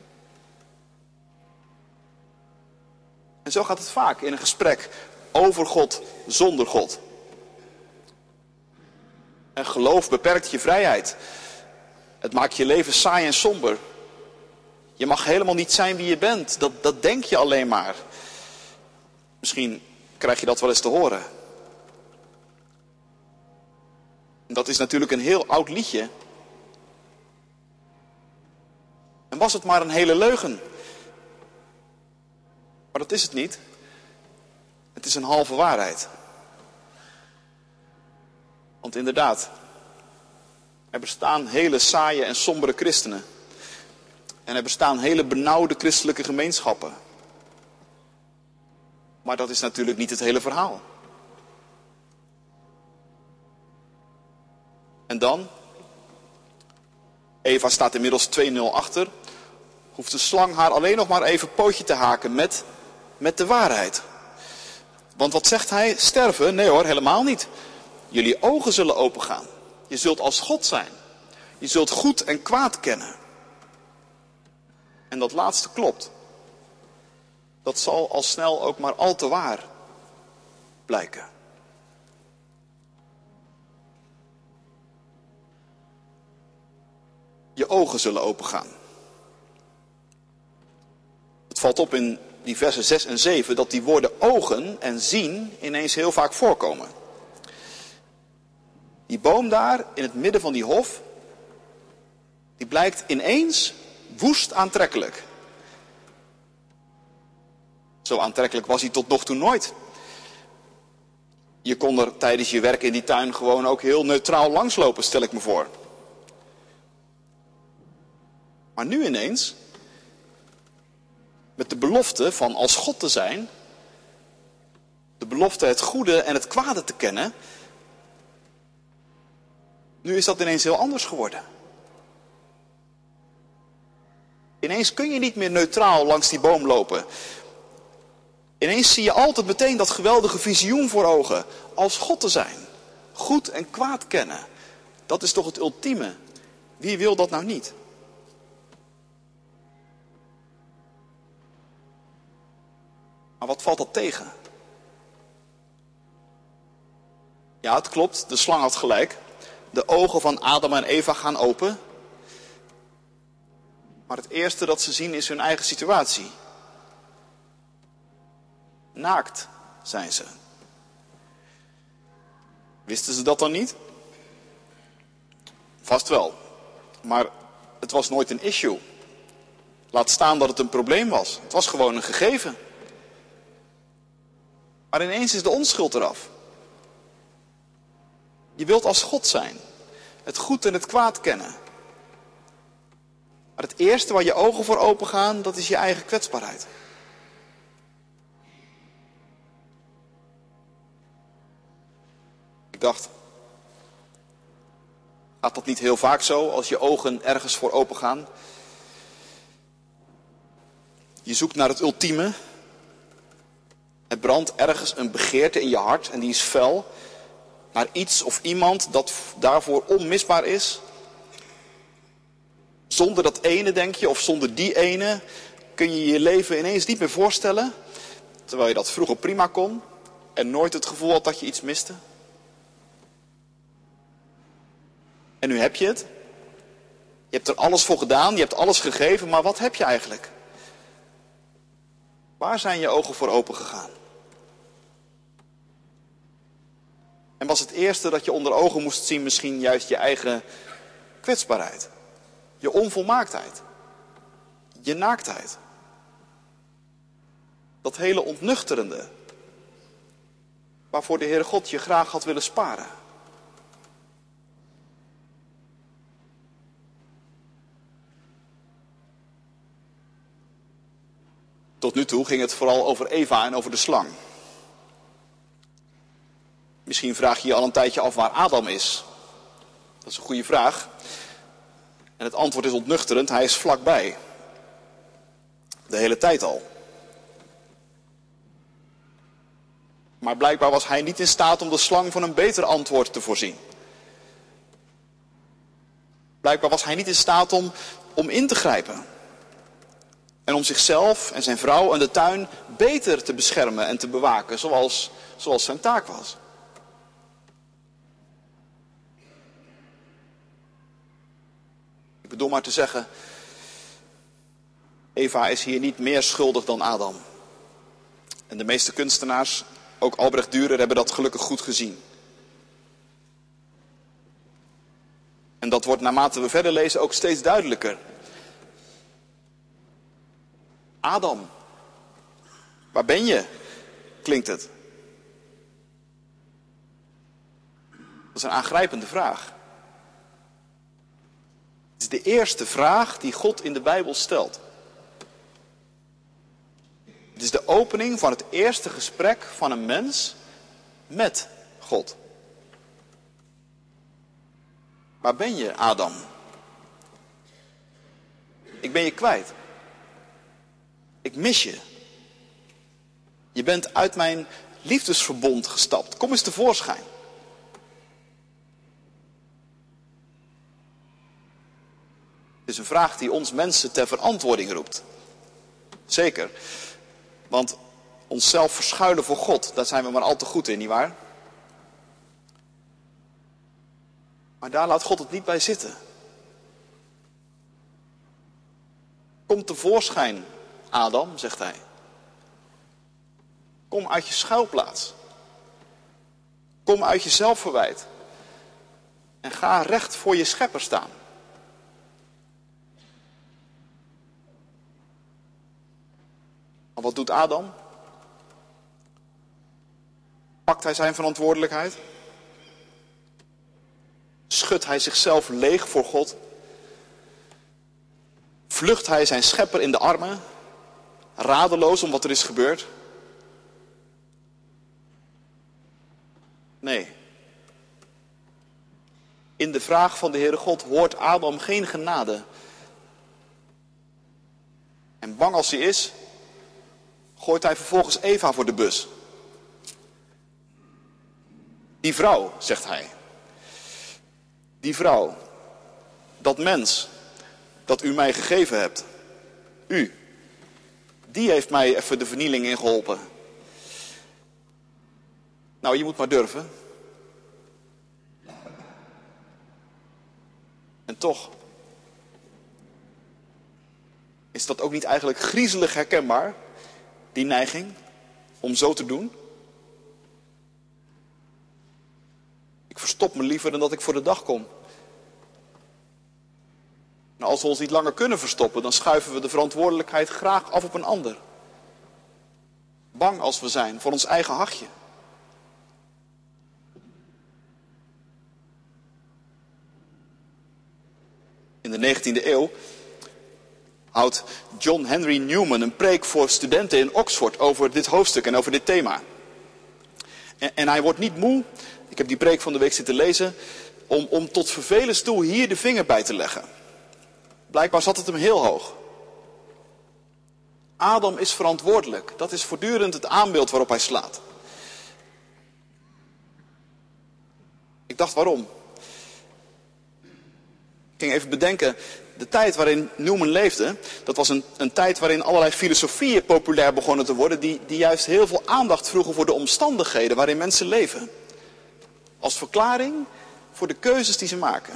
En zo gaat het vaak in een gesprek over God, zonder God. En geloof beperkt je vrijheid. Het maakt je leven saai en somber. Je mag helemaal niet zijn wie je bent. Dat, dat denk je alleen maar. Misschien krijg je dat wel eens te horen. Dat is natuurlijk een heel oud liedje. En was het maar een hele leugen. Maar dat is het niet. Het is een halve waarheid. Want inderdaad, er bestaan hele saaie en sombere christenen. En er bestaan hele benauwde christelijke gemeenschappen. Maar dat is natuurlijk niet het hele verhaal. En dan? Eva staat inmiddels twee nul achter. Hoeft de slang haar alleen nog maar even pootje te haken met, met de waarheid. Want wat zegt hij? Sterven? Nee hoor, helemaal niet. Jullie ogen zullen opengaan. Je zult als God zijn. Je zult goed en kwaad kennen. En dat laatste klopt. Dat zal al snel ook maar al te waar blijken. Je ogen zullen opengaan. Het valt op in die versen zes en zeven dat die woorden ogen en zien ineens heel vaak voorkomen. Die boom daar in het midden van die hof, die blijkt ineens woest aantrekkelijk. Zo aantrekkelijk was hij tot nog toe nooit. Je kon er tijdens je werk in die tuin gewoon ook heel neutraal langslopen, stel ik me voor. Maar nu ineens, met de belofte van als God te zijn, de belofte het goede en het kwade te kennen, nu is dat ineens heel anders geworden. Ineens kun je niet meer neutraal langs die boom lopen. Ineens zie je altijd meteen dat geweldige visioen voor ogen. Als God te zijn. Goed en kwaad kennen. Dat is toch het ultieme. Wie wil dat nou niet? Maar wat valt dat tegen? Ja, het klopt. De slang had gelijk. De ogen van Adam en Eva gaan open. Maar het eerste dat ze zien is hun eigen situatie. Naakt zijn ze. Wisten ze dat dan niet? Vast wel. Maar het was nooit een issue. Laat staan dat het een probleem was. Het was gewoon een gegeven. Maar ineens is de onschuld eraf. Je wilt als God zijn. Het goed en het kwaad kennen. Maar het eerste waar je ogen voor open gaan, dat is je eigen kwetsbaarheid. Ik dacht, gaat dat niet heel vaak zo als je ogen ergens voor open gaan? Je zoekt naar het ultieme. Er brandt ergens een begeerte in je hart en die is fel. Naar iets of iemand dat daarvoor onmisbaar is. Zonder dat ene, denk je, of zonder die ene, kun je je leven ineens niet meer voorstellen. Terwijl je dat vroeger prima kon en nooit het gevoel had dat je iets miste. En nu heb je het. Je hebt er alles voor gedaan, je hebt alles gegeven, maar wat heb je eigenlijk? Waar zijn je ogen voor open gegaan? En was het eerste dat je onder ogen moest zien misschien juist je eigen kwetsbaarheid? Je onvolmaaktheid. Je naaktheid. Dat hele ontnuchterende. Waarvoor de Heere God je graag had willen sparen. Tot nu toe ging het vooral over Eva en over de slang. Misschien vraag je je al een tijdje af waar Adam is. Dat is een goede vraag. En het antwoord is ontnuchterend, hij is vlakbij. De hele tijd al. Maar blijkbaar was hij niet in staat om de slang van een beter antwoord te voorzien. Blijkbaar was hij niet in staat om, om in te grijpen. En om zichzelf en zijn vrouw en de tuin beter te beschermen en te bewaken, zoals, zoals zijn taak was. Ik bedoel maar te zeggen, Eva is hier niet meer schuldig dan Adam. En de meeste kunstenaars, ook Albrecht Dürer, hebben dat gelukkig goed gezien. En dat wordt naarmate we verder lezen ook steeds duidelijker. Adam, waar ben je? Klinkt het. Dat is een aangrijpende vraag. Het is de eerste vraag die God in de Bijbel stelt. Het is de opening van het eerste gesprek van een mens met God. Waar ben je, Adam? Ik ben je kwijt. Ik mis je. Je bent uit mijn liefdesverbond gestapt. Kom eens tevoorschijn. Het is een vraag die ons mensen ter verantwoording roept. Zeker. Want onszelf verschuilen voor God, daar zijn we maar al te goed in, nietwaar? Maar daar laat God het niet bij zitten. Kom tevoorschijn, Adam, zegt hij. Kom uit je schuilplaats. Kom uit je zelfverwijt. En ga recht voor je schepper staan. Maar wat doet Adam? Pakt hij zijn verantwoordelijkheid? Schudt hij zichzelf leeg voor God? Vlucht hij zijn schepper in de armen? Radeloos om wat er is gebeurd? Nee. In de vraag van de Heere God hoort Adam geen genade. En bang als hij is, gooit hij vervolgens Eva voor de bus. Die vrouw, zegt hij. Die vrouw, dat mens dat u mij gegeven hebt, u, die heeft mij even de vernieling in geholpen. Nou, je moet maar durven. En toch is dat ook niet eigenlijk griezelig herkenbaar, die neiging om zo te doen? Ik verstop me liever dan dat ik voor de dag kom. Nou, als we ons niet langer kunnen verstoppen, dan schuiven we de verantwoordelijkheid graag af op een ander. Bang als we zijn voor ons eigen hachje. In de negentiende eeuw houdt John Henry Newman een preek voor studenten in Oxford over dit hoofdstuk en over dit thema. En, en hij wordt niet moe, ik heb die preek van de week zitten lezen, om, om tot vervelens toe hier de vinger bij te leggen. Blijkbaar zat het hem heel hoog. Adam is verantwoordelijk. Dat is voortdurend het aanbeeld waarop hij slaat. Ik dacht, waarom? Ik ging even bedenken, de tijd waarin Newman leefde, dat was een, een tijd waarin allerlei filosofieën populair begonnen te worden, die, die juist heel veel aandacht vroegen voor de omstandigheden waarin mensen leven. Als verklaring voor de keuzes die ze maken.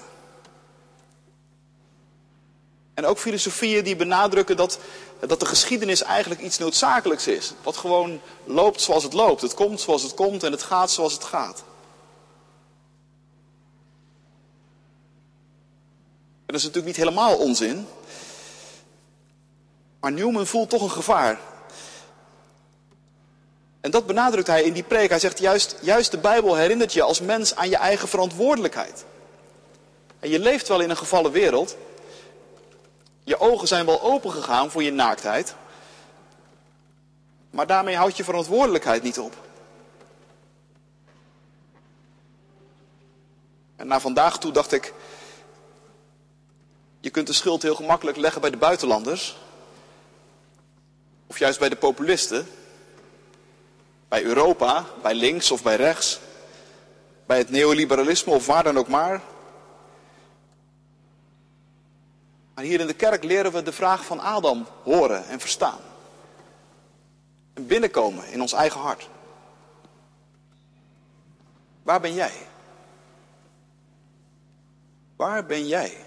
En ook filosofieën die benadrukken dat, dat de geschiedenis eigenlijk iets noodzakelijks is. Wat gewoon loopt zoals het loopt. Het komt zoals het komt en het gaat zoals het gaat. En dat is natuurlijk niet helemaal onzin. Maar Newman voelt toch een gevaar. En dat benadrukt hij in die preek. Hij zegt juist, juist de Bijbel herinnert je als mens aan je eigen verantwoordelijkheid. En je leeft wel in een gevallen wereld. Je ogen zijn wel opengegaan voor je naaktheid. Maar daarmee houd je verantwoordelijkheid niet op. En naar vandaag toe dacht ik, je kunt de schuld heel gemakkelijk leggen bij de buitenlanders. Of juist bij de populisten. Bij Europa, bij links of bij rechts. Bij het neoliberalisme of waar dan ook maar. Maar hier in de kerk leren we de vraag van Adam horen en verstaan. En binnenkomen in ons eigen hart. Waar ben jij? Waar ben jij?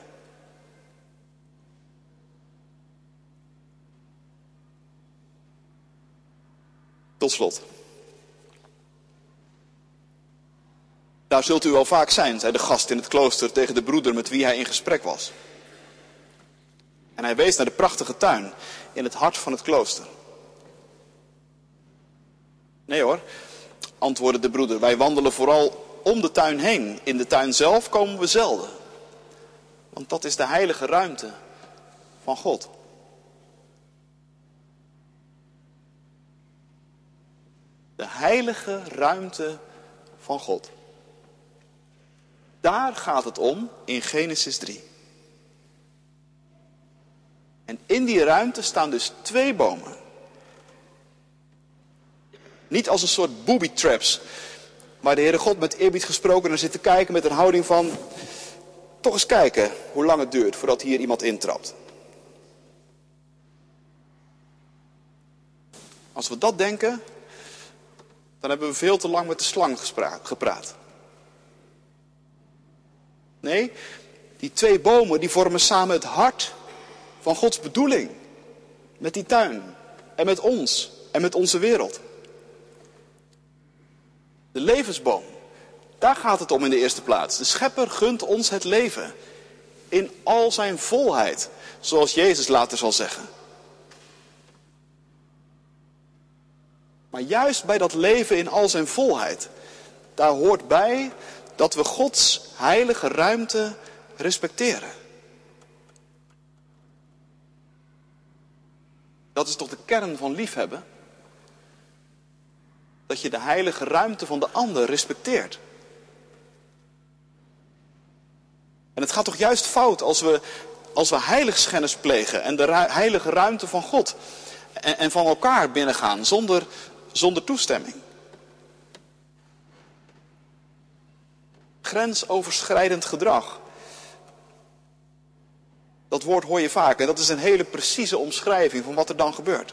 Tot slot. Daar zult u wel vaak zijn, zei de gast in het klooster tegen de broeder met wie hij in gesprek was. En hij wees naar de prachtige tuin in het hart van het klooster. Nee hoor, antwoordde de broeder, wij wandelen vooral om de tuin heen. In de tuin zelf komen we zelden. Want dat is de heilige ruimte van God. De heilige ruimte van God. Daar gaat het om in Genesis drie. En in die ruimte staan dus twee bomen. Niet als een soort booby traps. Maar de Heere God met eerbied gesproken naar zit te kijken met een houding van... toch eens kijken hoe lang het duurt voordat hier iemand intrapt. Als we dat denken, dan hebben we veel te lang met de slang gepraat. Nee, die twee bomen die vormen samen het hart van Gods bedoeling. Met die tuin en met ons en met onze wereld. De levensboom, daar gaat het om in de eerste plaats. De Schepper gunt ons het leven in al zijn volheid, zoals Jezus later zal zeggen. Maar juist bij dat leven in al zijn volheid, daar hoort bij dat we Gods heilige ruimte respecteren. Dat is toch de kern van liefhebben? Dat je de heilige ruimte van de ander respecteert. En het gaat toch juist fout als we, als we heiligschennis plegen en de ru- heilige ruimte van God en, en van elkaar binnengaan zonder, zonder toestemming. Grensoverschrijdend gedrag. Dat woord hoor je vaak en dat is een hele precieze omschrijving van wat er dan gebeurt.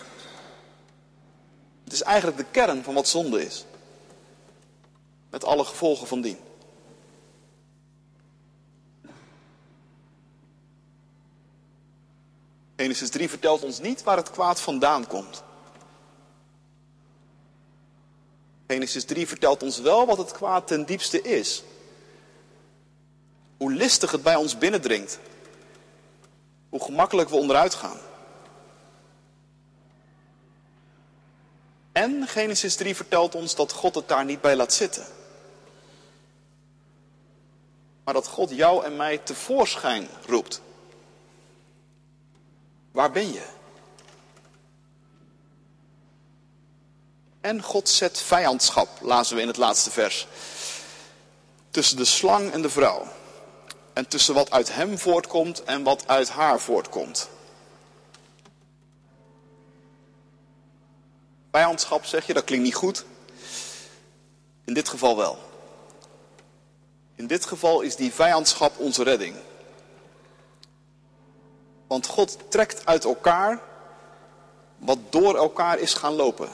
Het is eigenlijk de kern van wat zonde is. Met alle gevolgen van dien. Genesis drie vertelt ons niet waar het kwaad vandaan komt. Genesis drie vertelt ons wel wat het kwaad ten diepste is. Hoe listig het bij ons binnendringt. Hoe gemakkelijk we onderuit gaan. En Genesis drie vertelt ons dat God het daar niet bij laat zitten. Maar dat God jou en mij tevoorschijn roept. Waar ben je? En God zet vijandschap, lazen we in het laatste vers. Tussen de slang en de vrouw. En tussen wat uit hem voortkomt en wat uit haar voortkomt. Vijandschap zeg je, dat klinkt niet goed. In dit geval wel. In dit geval is die vijandschap onze redding. Want God trekt uit elkaar wat door elkaar is gaan lopen.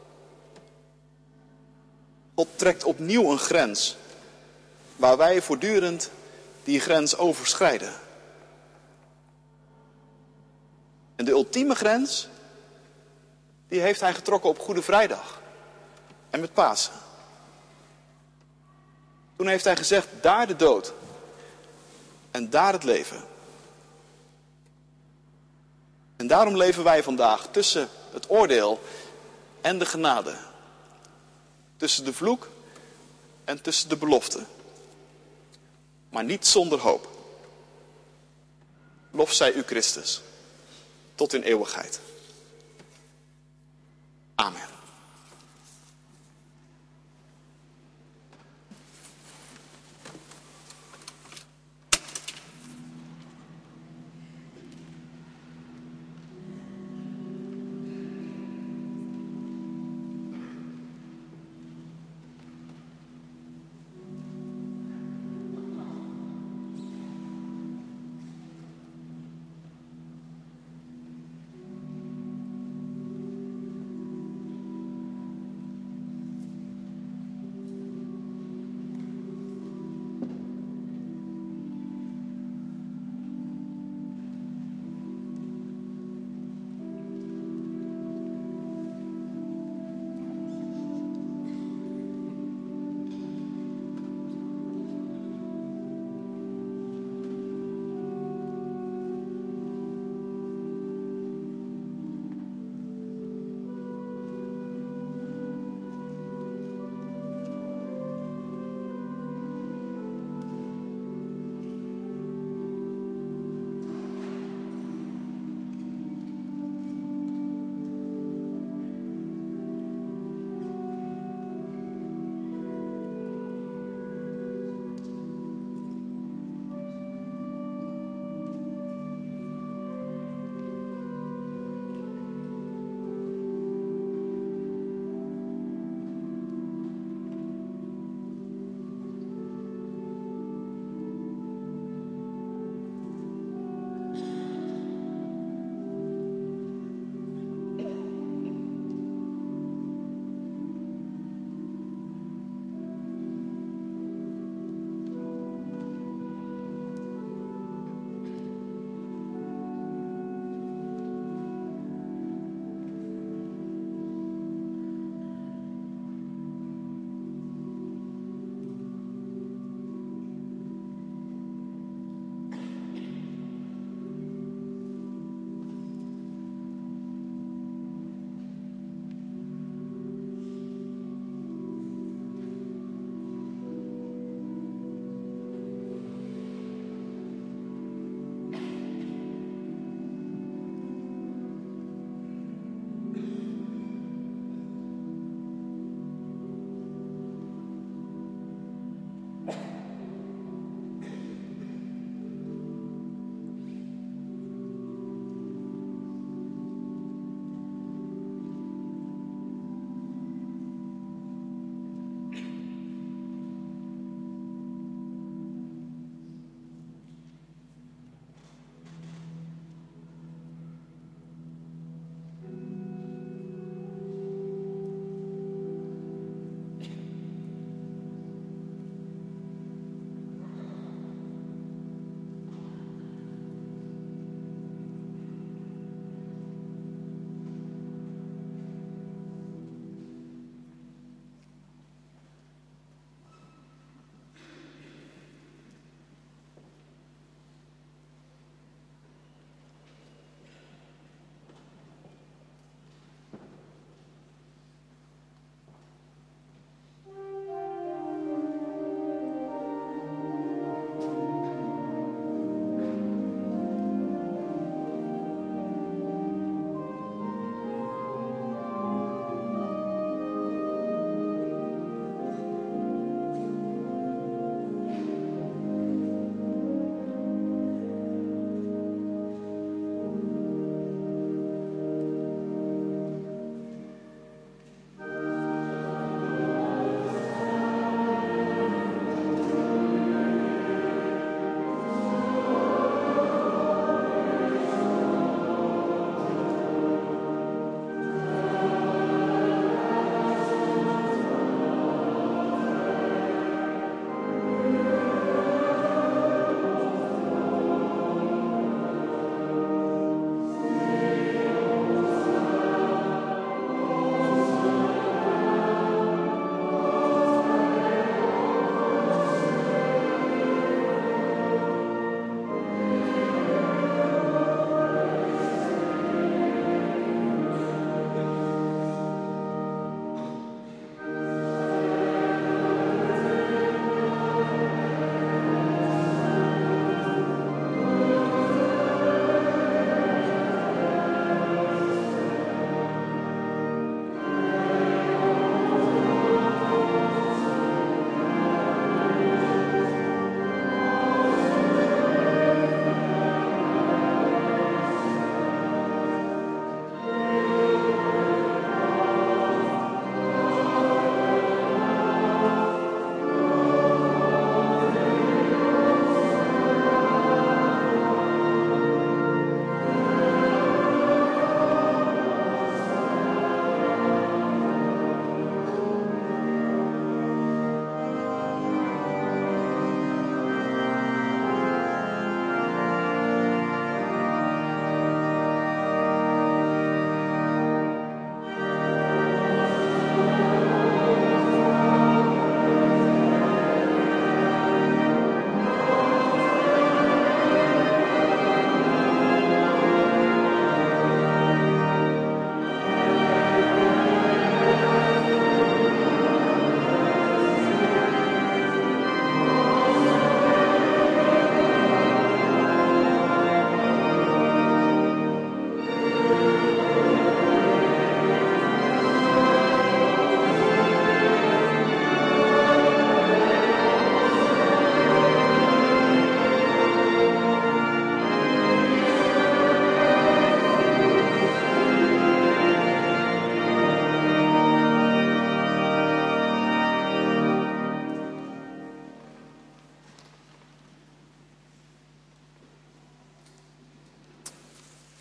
God trekt opnieuw een grens, waar wij voortdurend die grens overschrijden. En de ultieme grens, die heeft hij getrokken op Goede Vrijdag en met Pasen. Toen heeft hij gezegd, daar de dood en daar het leven. En daarom leven wij vandaag tussen het oordeel en de genade. Tussen de vloek en tussen de belofte. Maar niet zonder hoop. Lof zij u Christus. Tot in eeuwigheid. Amen.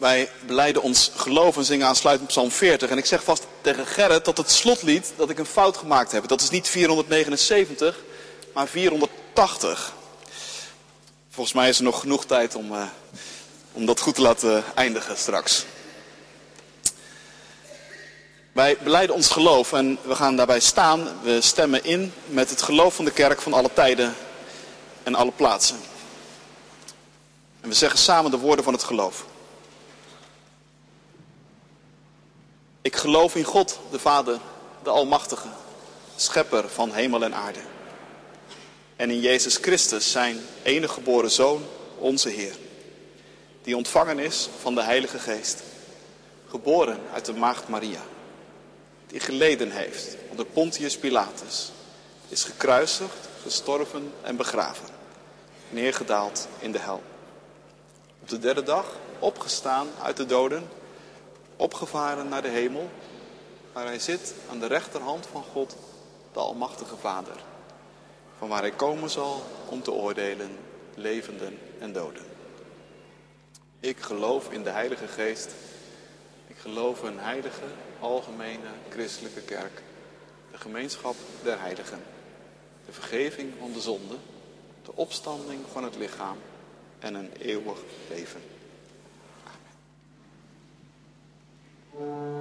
Wij belijden ons geloof en zingen aansluitend Psalm veertig. En ik zeg vast tegen Gerrit dat het slotlied, dat ik een fout gemaakt heb. Dat is niet vierhonderdnegenenzeventig, maar vierhonderdtachtig. Volgens mij is er nog genoeg tijd om, uh, om dat goed te laten eindigen straks. Wij belijden ons geloof en we gaan daarbij staan. We stemmen in met het geloof van de kerk van alle tijden en alle plaatsen. En we zeggen samen de woorden van het geloof. Ik geloof in God, de Vader, de Almachtige, schepper van hemel en aarde. En in Jezus Christus, zijn enige geboren Zoon, onze Heer. Die ontvangen is van de Heilige Geest. Geboren uit de maagd Maria. Die geleden heeft onder Pontius Pilatus. Is gekruisigd, gestorven en begraven. Neergedaald in de hel. Op de derde dag opgestaan uit de doden. Opgevaren naar de hemel. Waar hij zit aan de rechterhand van God, de Almachtige Vader. Van waar hij komen zal om te oordelen, levenden en doden. Ik geloof in de Heilige Geest. Ik geloof in een heilige, algemene, christelijke kerk. De gemeenschap der heiligen. De vergeving van de zonde. De opstanding van het lichaam. En een eeuwig leven. Amen.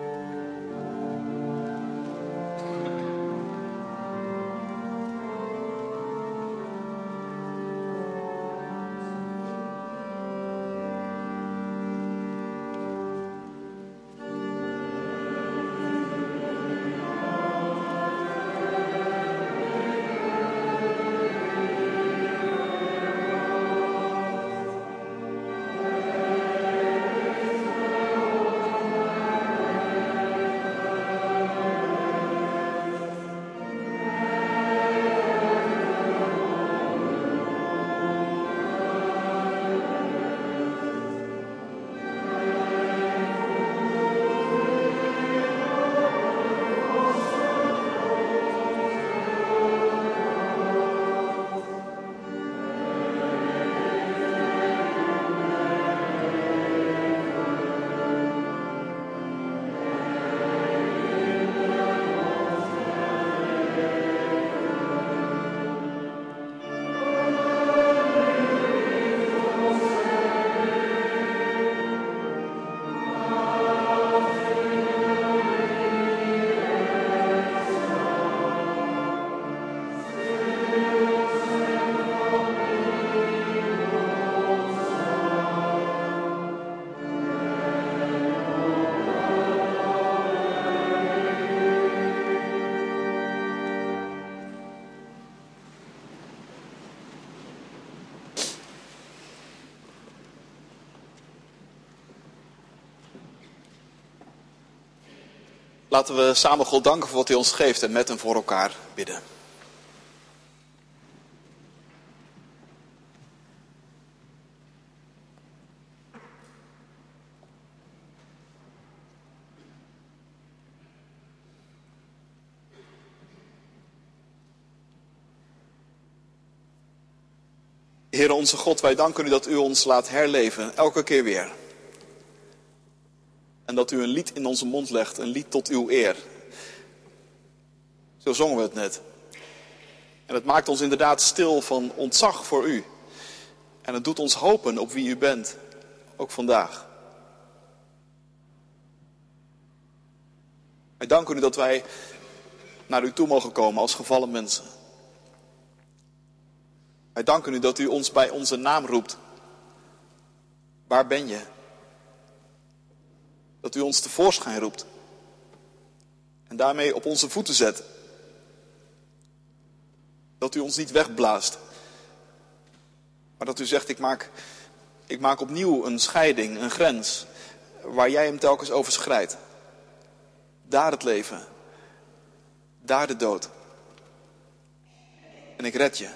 Laten we samen God danken voor wat hij ons geeft en met en voor elkaar bidden. Heere onze God, wij danken u dat u ons laat herleven, elke keer weer. En dat u een lied in onze mond legt, een lied tot uw eer. Zo zongen we het net. En het maakt ons inderdaad stil van ontzag voor u. En het doet ons hopen op wie u bent, ook vandaag. Wij danken u dat wij naar u toe mogen komen als gevallen mensen. Wij danken u dat u ons bij onze naam roept. Waar ben je? Dat u ons tevoorschijn roept. En daarmee op onze voeten zet. Dat u ons niet wegblaast. Maar dat u zegt, ik maak, ik maak opnieuw een scheiding, een grens. Waar jij hem telkens overschrijdt. Daar het leven. Daar de dood. En ik red je.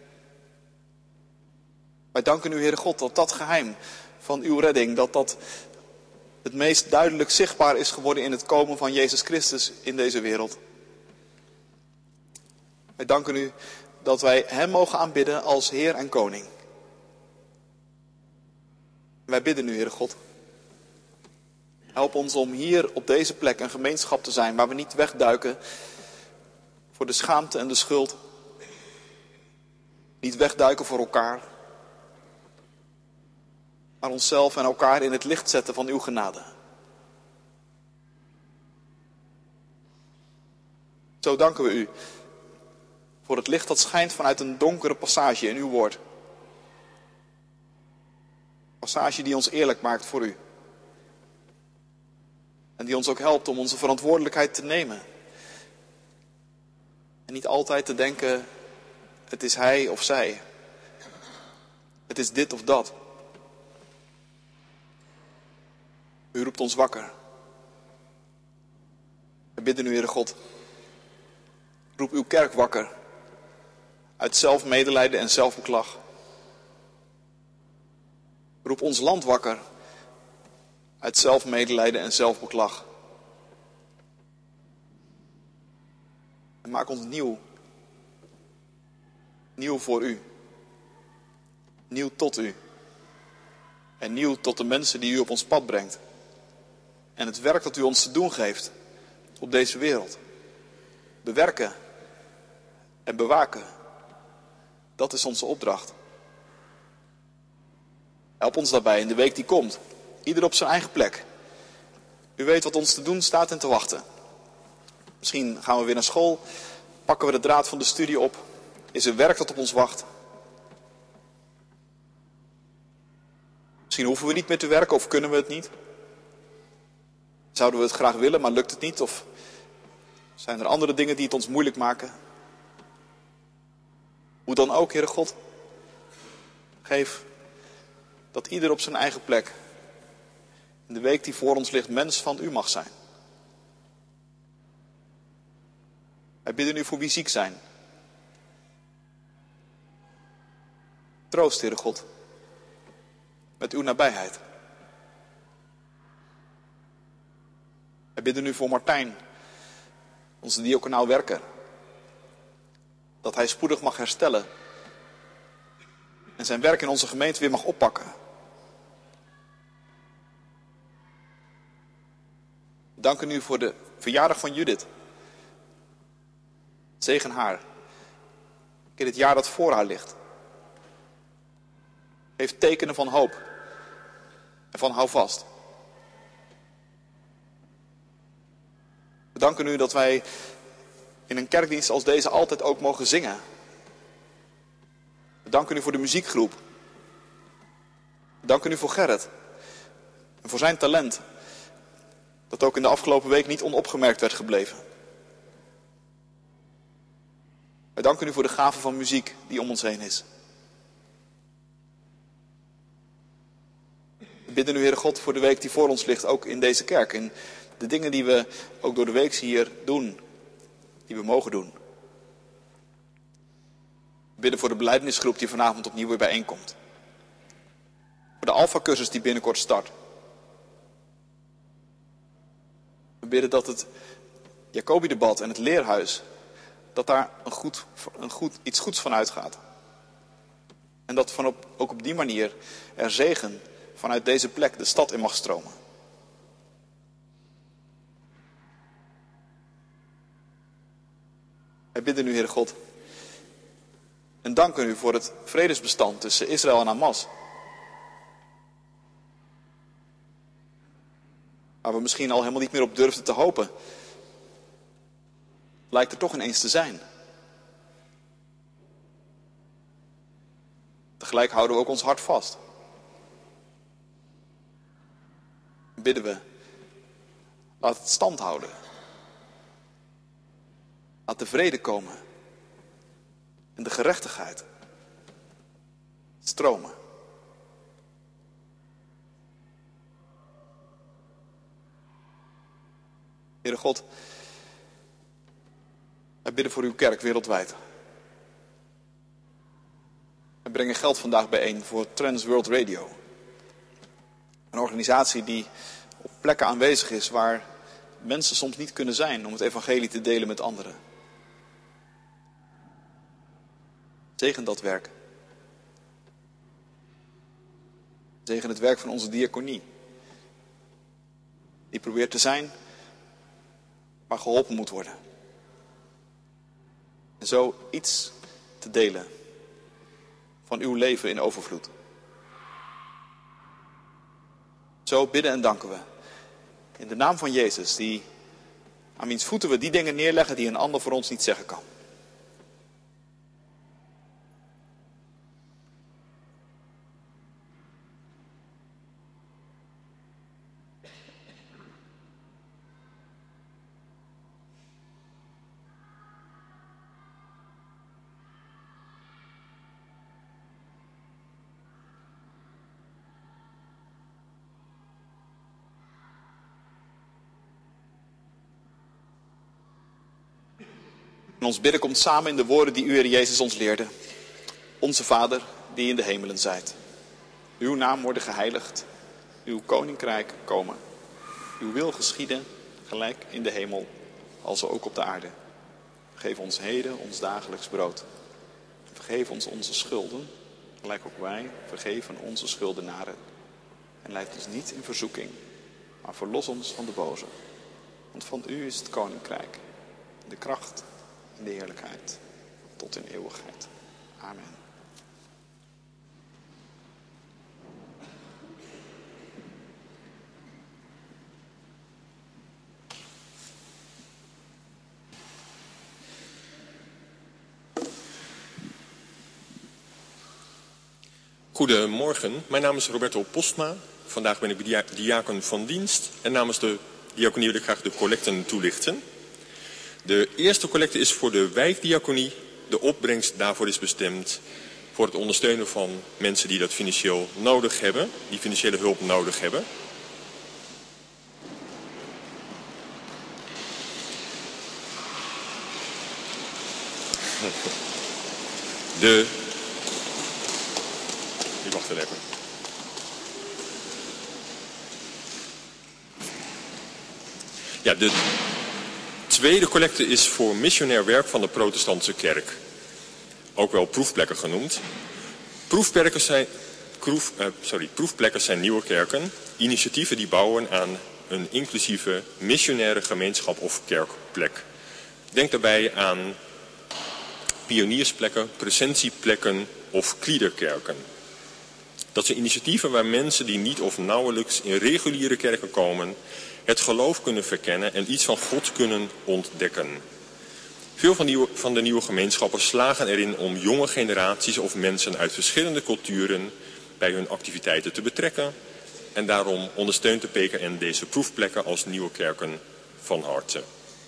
Wij danken u, Heere God, dat dat geheim van uw redding, dat dat het meest duidelijk zichtbaar is geworden in het komen van Jezus Christus in deze wereld. Wij danken u dat wij hem mogen aanbidden als Heer en Koning. Wij bidden u, Heere God, Help ons om hier op deze plek een gemeenschap te zijn waar we niet wegduiken voor de schaamte en de schuld. Niet wegduiken voor elkaar, maar onszelf en elkaar in het licht zetten van uw genade. Zo danken we u voor het licht dat schijnt vanuit een donkere passage in uw woord. Passage die ons eerlijk maakt voor u. En die ons ook helpt om onze verantwoordelijkheid te nemen. En niet altijd te denken, het is hij of zij. Het is dit of dat. U roept ons wakker. We bidden u, Heere God. Roep uw kerk wakker. Uit zelfmedelijden en zelfbeklag. Roep ons land wakker. Uit zelfmedelijden en zelfbeklag. En maak ons nieuw. Nieuw voor u. Nieuw tot u. En nieuw tot de mensen die u op ons pad brengt. En het werk dat u ons te doen geeft op deze wereld. Bewerken en bewaken. Dat is onze opdracht. Help ons daarbij in de week die komt. Ieder op zijn eigen plek. U weet wat ons te doen staat en te wachten. Misschien gaan we weer naar school. Pakken we de draad van de studie op. Is er werk dat op ons wacht. Misschien hoeven we niet meer te werken of kunnen we het niet. Zouden we het graag willen, maar lukt het niet? Of zijn er andere dingen die het ons moeilijk maken? Hoe dan ook, Heere God. Geef dat ieder op zijn eigen plek in de week die voor ons ligt mens van u mag zijn. Wij bidden u voor wie ziek zijn. Troost, Heere God, met uw nabijheid. Wij bidden u voor Martijn, onze diaconaal werker. Dat hij spoedig mag herstellen. En zijn werk in onze gemeente weer mag oppakken. We danken u voor de verjaardag van Judith. Zegen haar. In het jaar dat voor haar ligt. Geef tekenen van hoop. En van hou vast. We danken u dat wij in een kerkdienst als deze altijd ook mogen zingen. We danken u voor de muziekgroep. We danken u voor Gerrit. En voor zijn talent. Dat ook in de afgelopen week niet onopgemerkt werd gebleven. Wij danken u voor de gave van muziek die om ons heen is. We bidden u, Heere God, voor de week die voor ons ligt, ook in deze kerk. En de dingen die we ook door de week hier doen, die we mogen doen. We bidden voor de belijdenisgroep die vanavond opnieuw weer bijeenkomt. Voor de Alpha-cursus die binnenkort start. We bidden dat het Jacobi-debat en het leerhuis, dat daar een goed, een goed, iets goeds van uitgaat. En dat van op, ook op die manier er zegen vanuit deze plek de stad in mag stromen. Wij bidden u, Heere God, en danken u voor het vredesbestand tussen Israël en Hamas. Waar we misschien al helemaal niet meer op durfden te hopen. Lijkt er toch ineens te zijn. Tegelijk houden we ook ons hart vast. Bidden we, laat het stand houden. Laat de vrede komen. En de gerechtigheid stromen. Heere God, wij bidden voor uw kerk wereldwijd. We brengen geld vandaag bijeen voor Trans World Radio. Een organisatie die op plekken aanwezig is waar mensen soms niet kunnen zijn om het evangelie te delen met anderen. Zegen dat werk. Zegen het werk van onze diaconie. die probeert te zijn, maar geholpen moet worden. En zo iets te delen van uw leven in overvloed. Zo bidden en danken we. In de naam van Jezus, die, aan wiens voeten we die dingen neerleggen die een ander voor ons niet zeggen kan. En ons bidden komt samen in de woorden die u, Heer Jezus, ons leerde. Onze Vader, die in de hemelen zijt. Uw naam worden geheiligd. Uw koninkrijk komen. Uw wil geschieden, gelijk in de hemel, als ook op de aarde. Geef ons heden ons dagelijks brood. Vergeef ons onze schulden, gelijk ook wij vergeven onze schuldenaren. En leid ons niet in verzoeking, maar verlos ons van de boze. Want van u is het koninkrijk, de kracht en de heerlijkheid, tot in eeuwigheid. Amen. Goedemorgen, mijn naam is Roberto Postma. Vandaag ben ik dia- diaken van dienst en namens de diaconie wil ik graag de collecten toelichten. De eerste collecte is voor de wijkdiaconie. De opbrengst daarvoor is bestemd voor het ondersteunen van mensen die dat financieel nodig hebben, die financiële hulp nodig hebben. De... Ik wacht even. Ja, de tweede collecte is voor missionair werk van de protestantse kerk. Ook wel proefplekken genoemd. Proefplekken zijn, proef, uh, sorry, proefplekken zijn nieuwe kerken. Initiatieven die bouwen aan een inclusieve missionaire gemeenschap of kerkplek. Denk daarbij aan pioniersplekken, presentieplekken of kliederkerken. Dat zijn initiatieven waar mensen die niet of nauwelijks in reguliere kerken komen, het geloof kunnen verkennen en iets van God kunnen ontdekken. Veel van, nieuwe, van de nieuwe gemeenschappen slagen erin om jonge generaties of mensen uit verschillende culturen bij hun activiteiten te betrekken. En daarom ondersteunt de P K N deze proefplekken als nieuwe kerken van harte.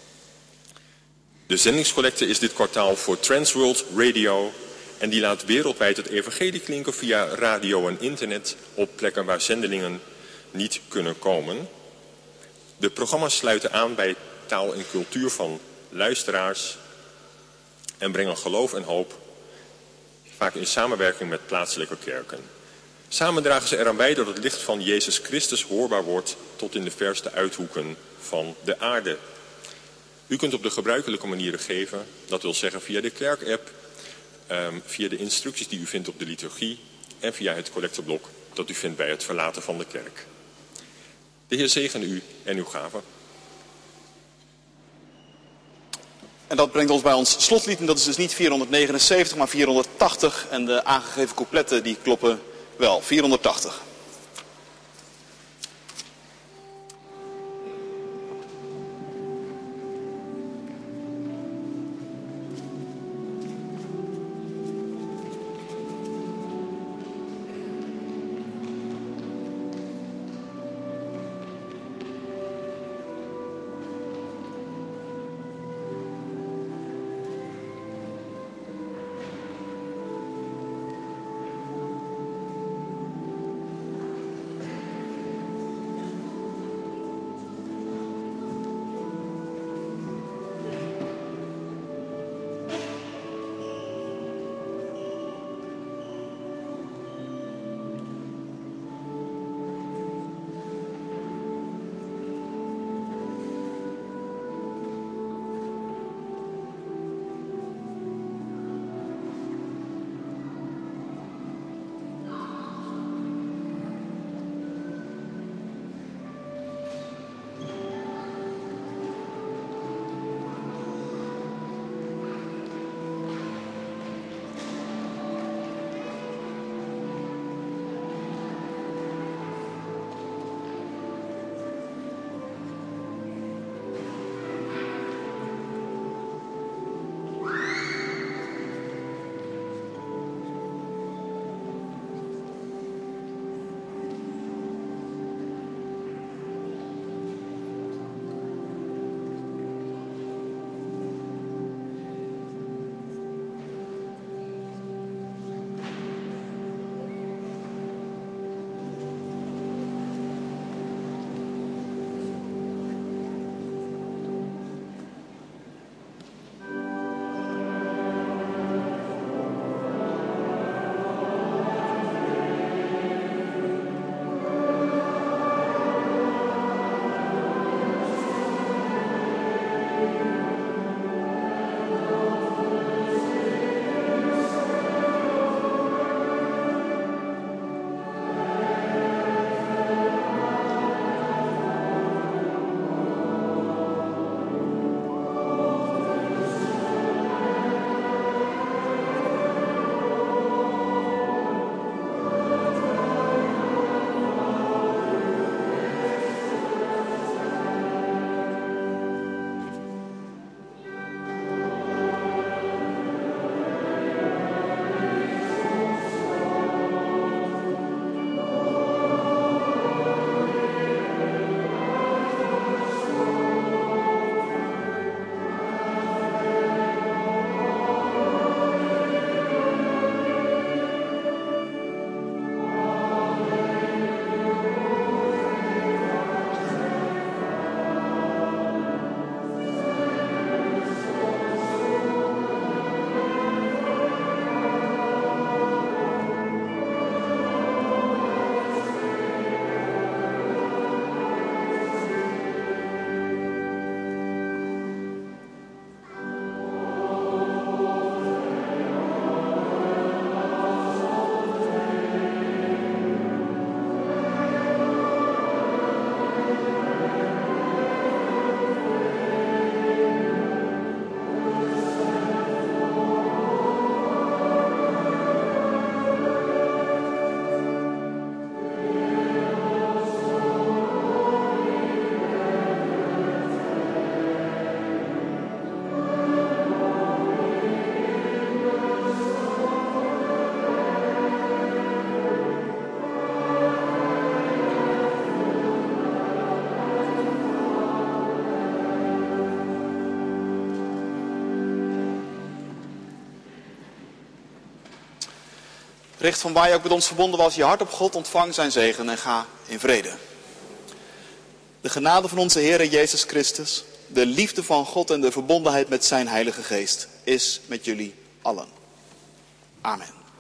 De zendingscollecte is dit kwartaal voor Transworld Radio en die laat wereldwijd het evangelie klinken via radio en internet op plekken waar zendelingen niet kunnen komen. De programma's sluiten aan bij taal en cultuur van luisteraars en brengen geloof en hoop, vaak in samenwerking met plaatselijke kerken. Samen dragen ze eraan bij dat het licht van Jezus Christus hoorbaar wordt tot in de verste uithoeken van de aarde. U kunt op de gebruikelijke manieren geven, dat wil zeggen via de kerkapp, um, via de instructies die u vindt op de liturgie en via het collecteblok dat u vindt bij het verlaten van de kerk. De Heer zegene u en uw gaven. En dat brengt ons bij ons slotlied. En dat is dus niet vierhonderdnegenenzeventig, maar vierhonderdtachtig. En de aangegeven coupletten die kloppen wel. vierhonderdtachtig. Richt van waar je ook met ons verbonden was je hart op God, ontvang zijn zegen en ga in vrede. De genade van onze Heer Jezus Christus, de liefde van God en de verbondenheid met zijn Heilige Geest is met jullie allen. Amen.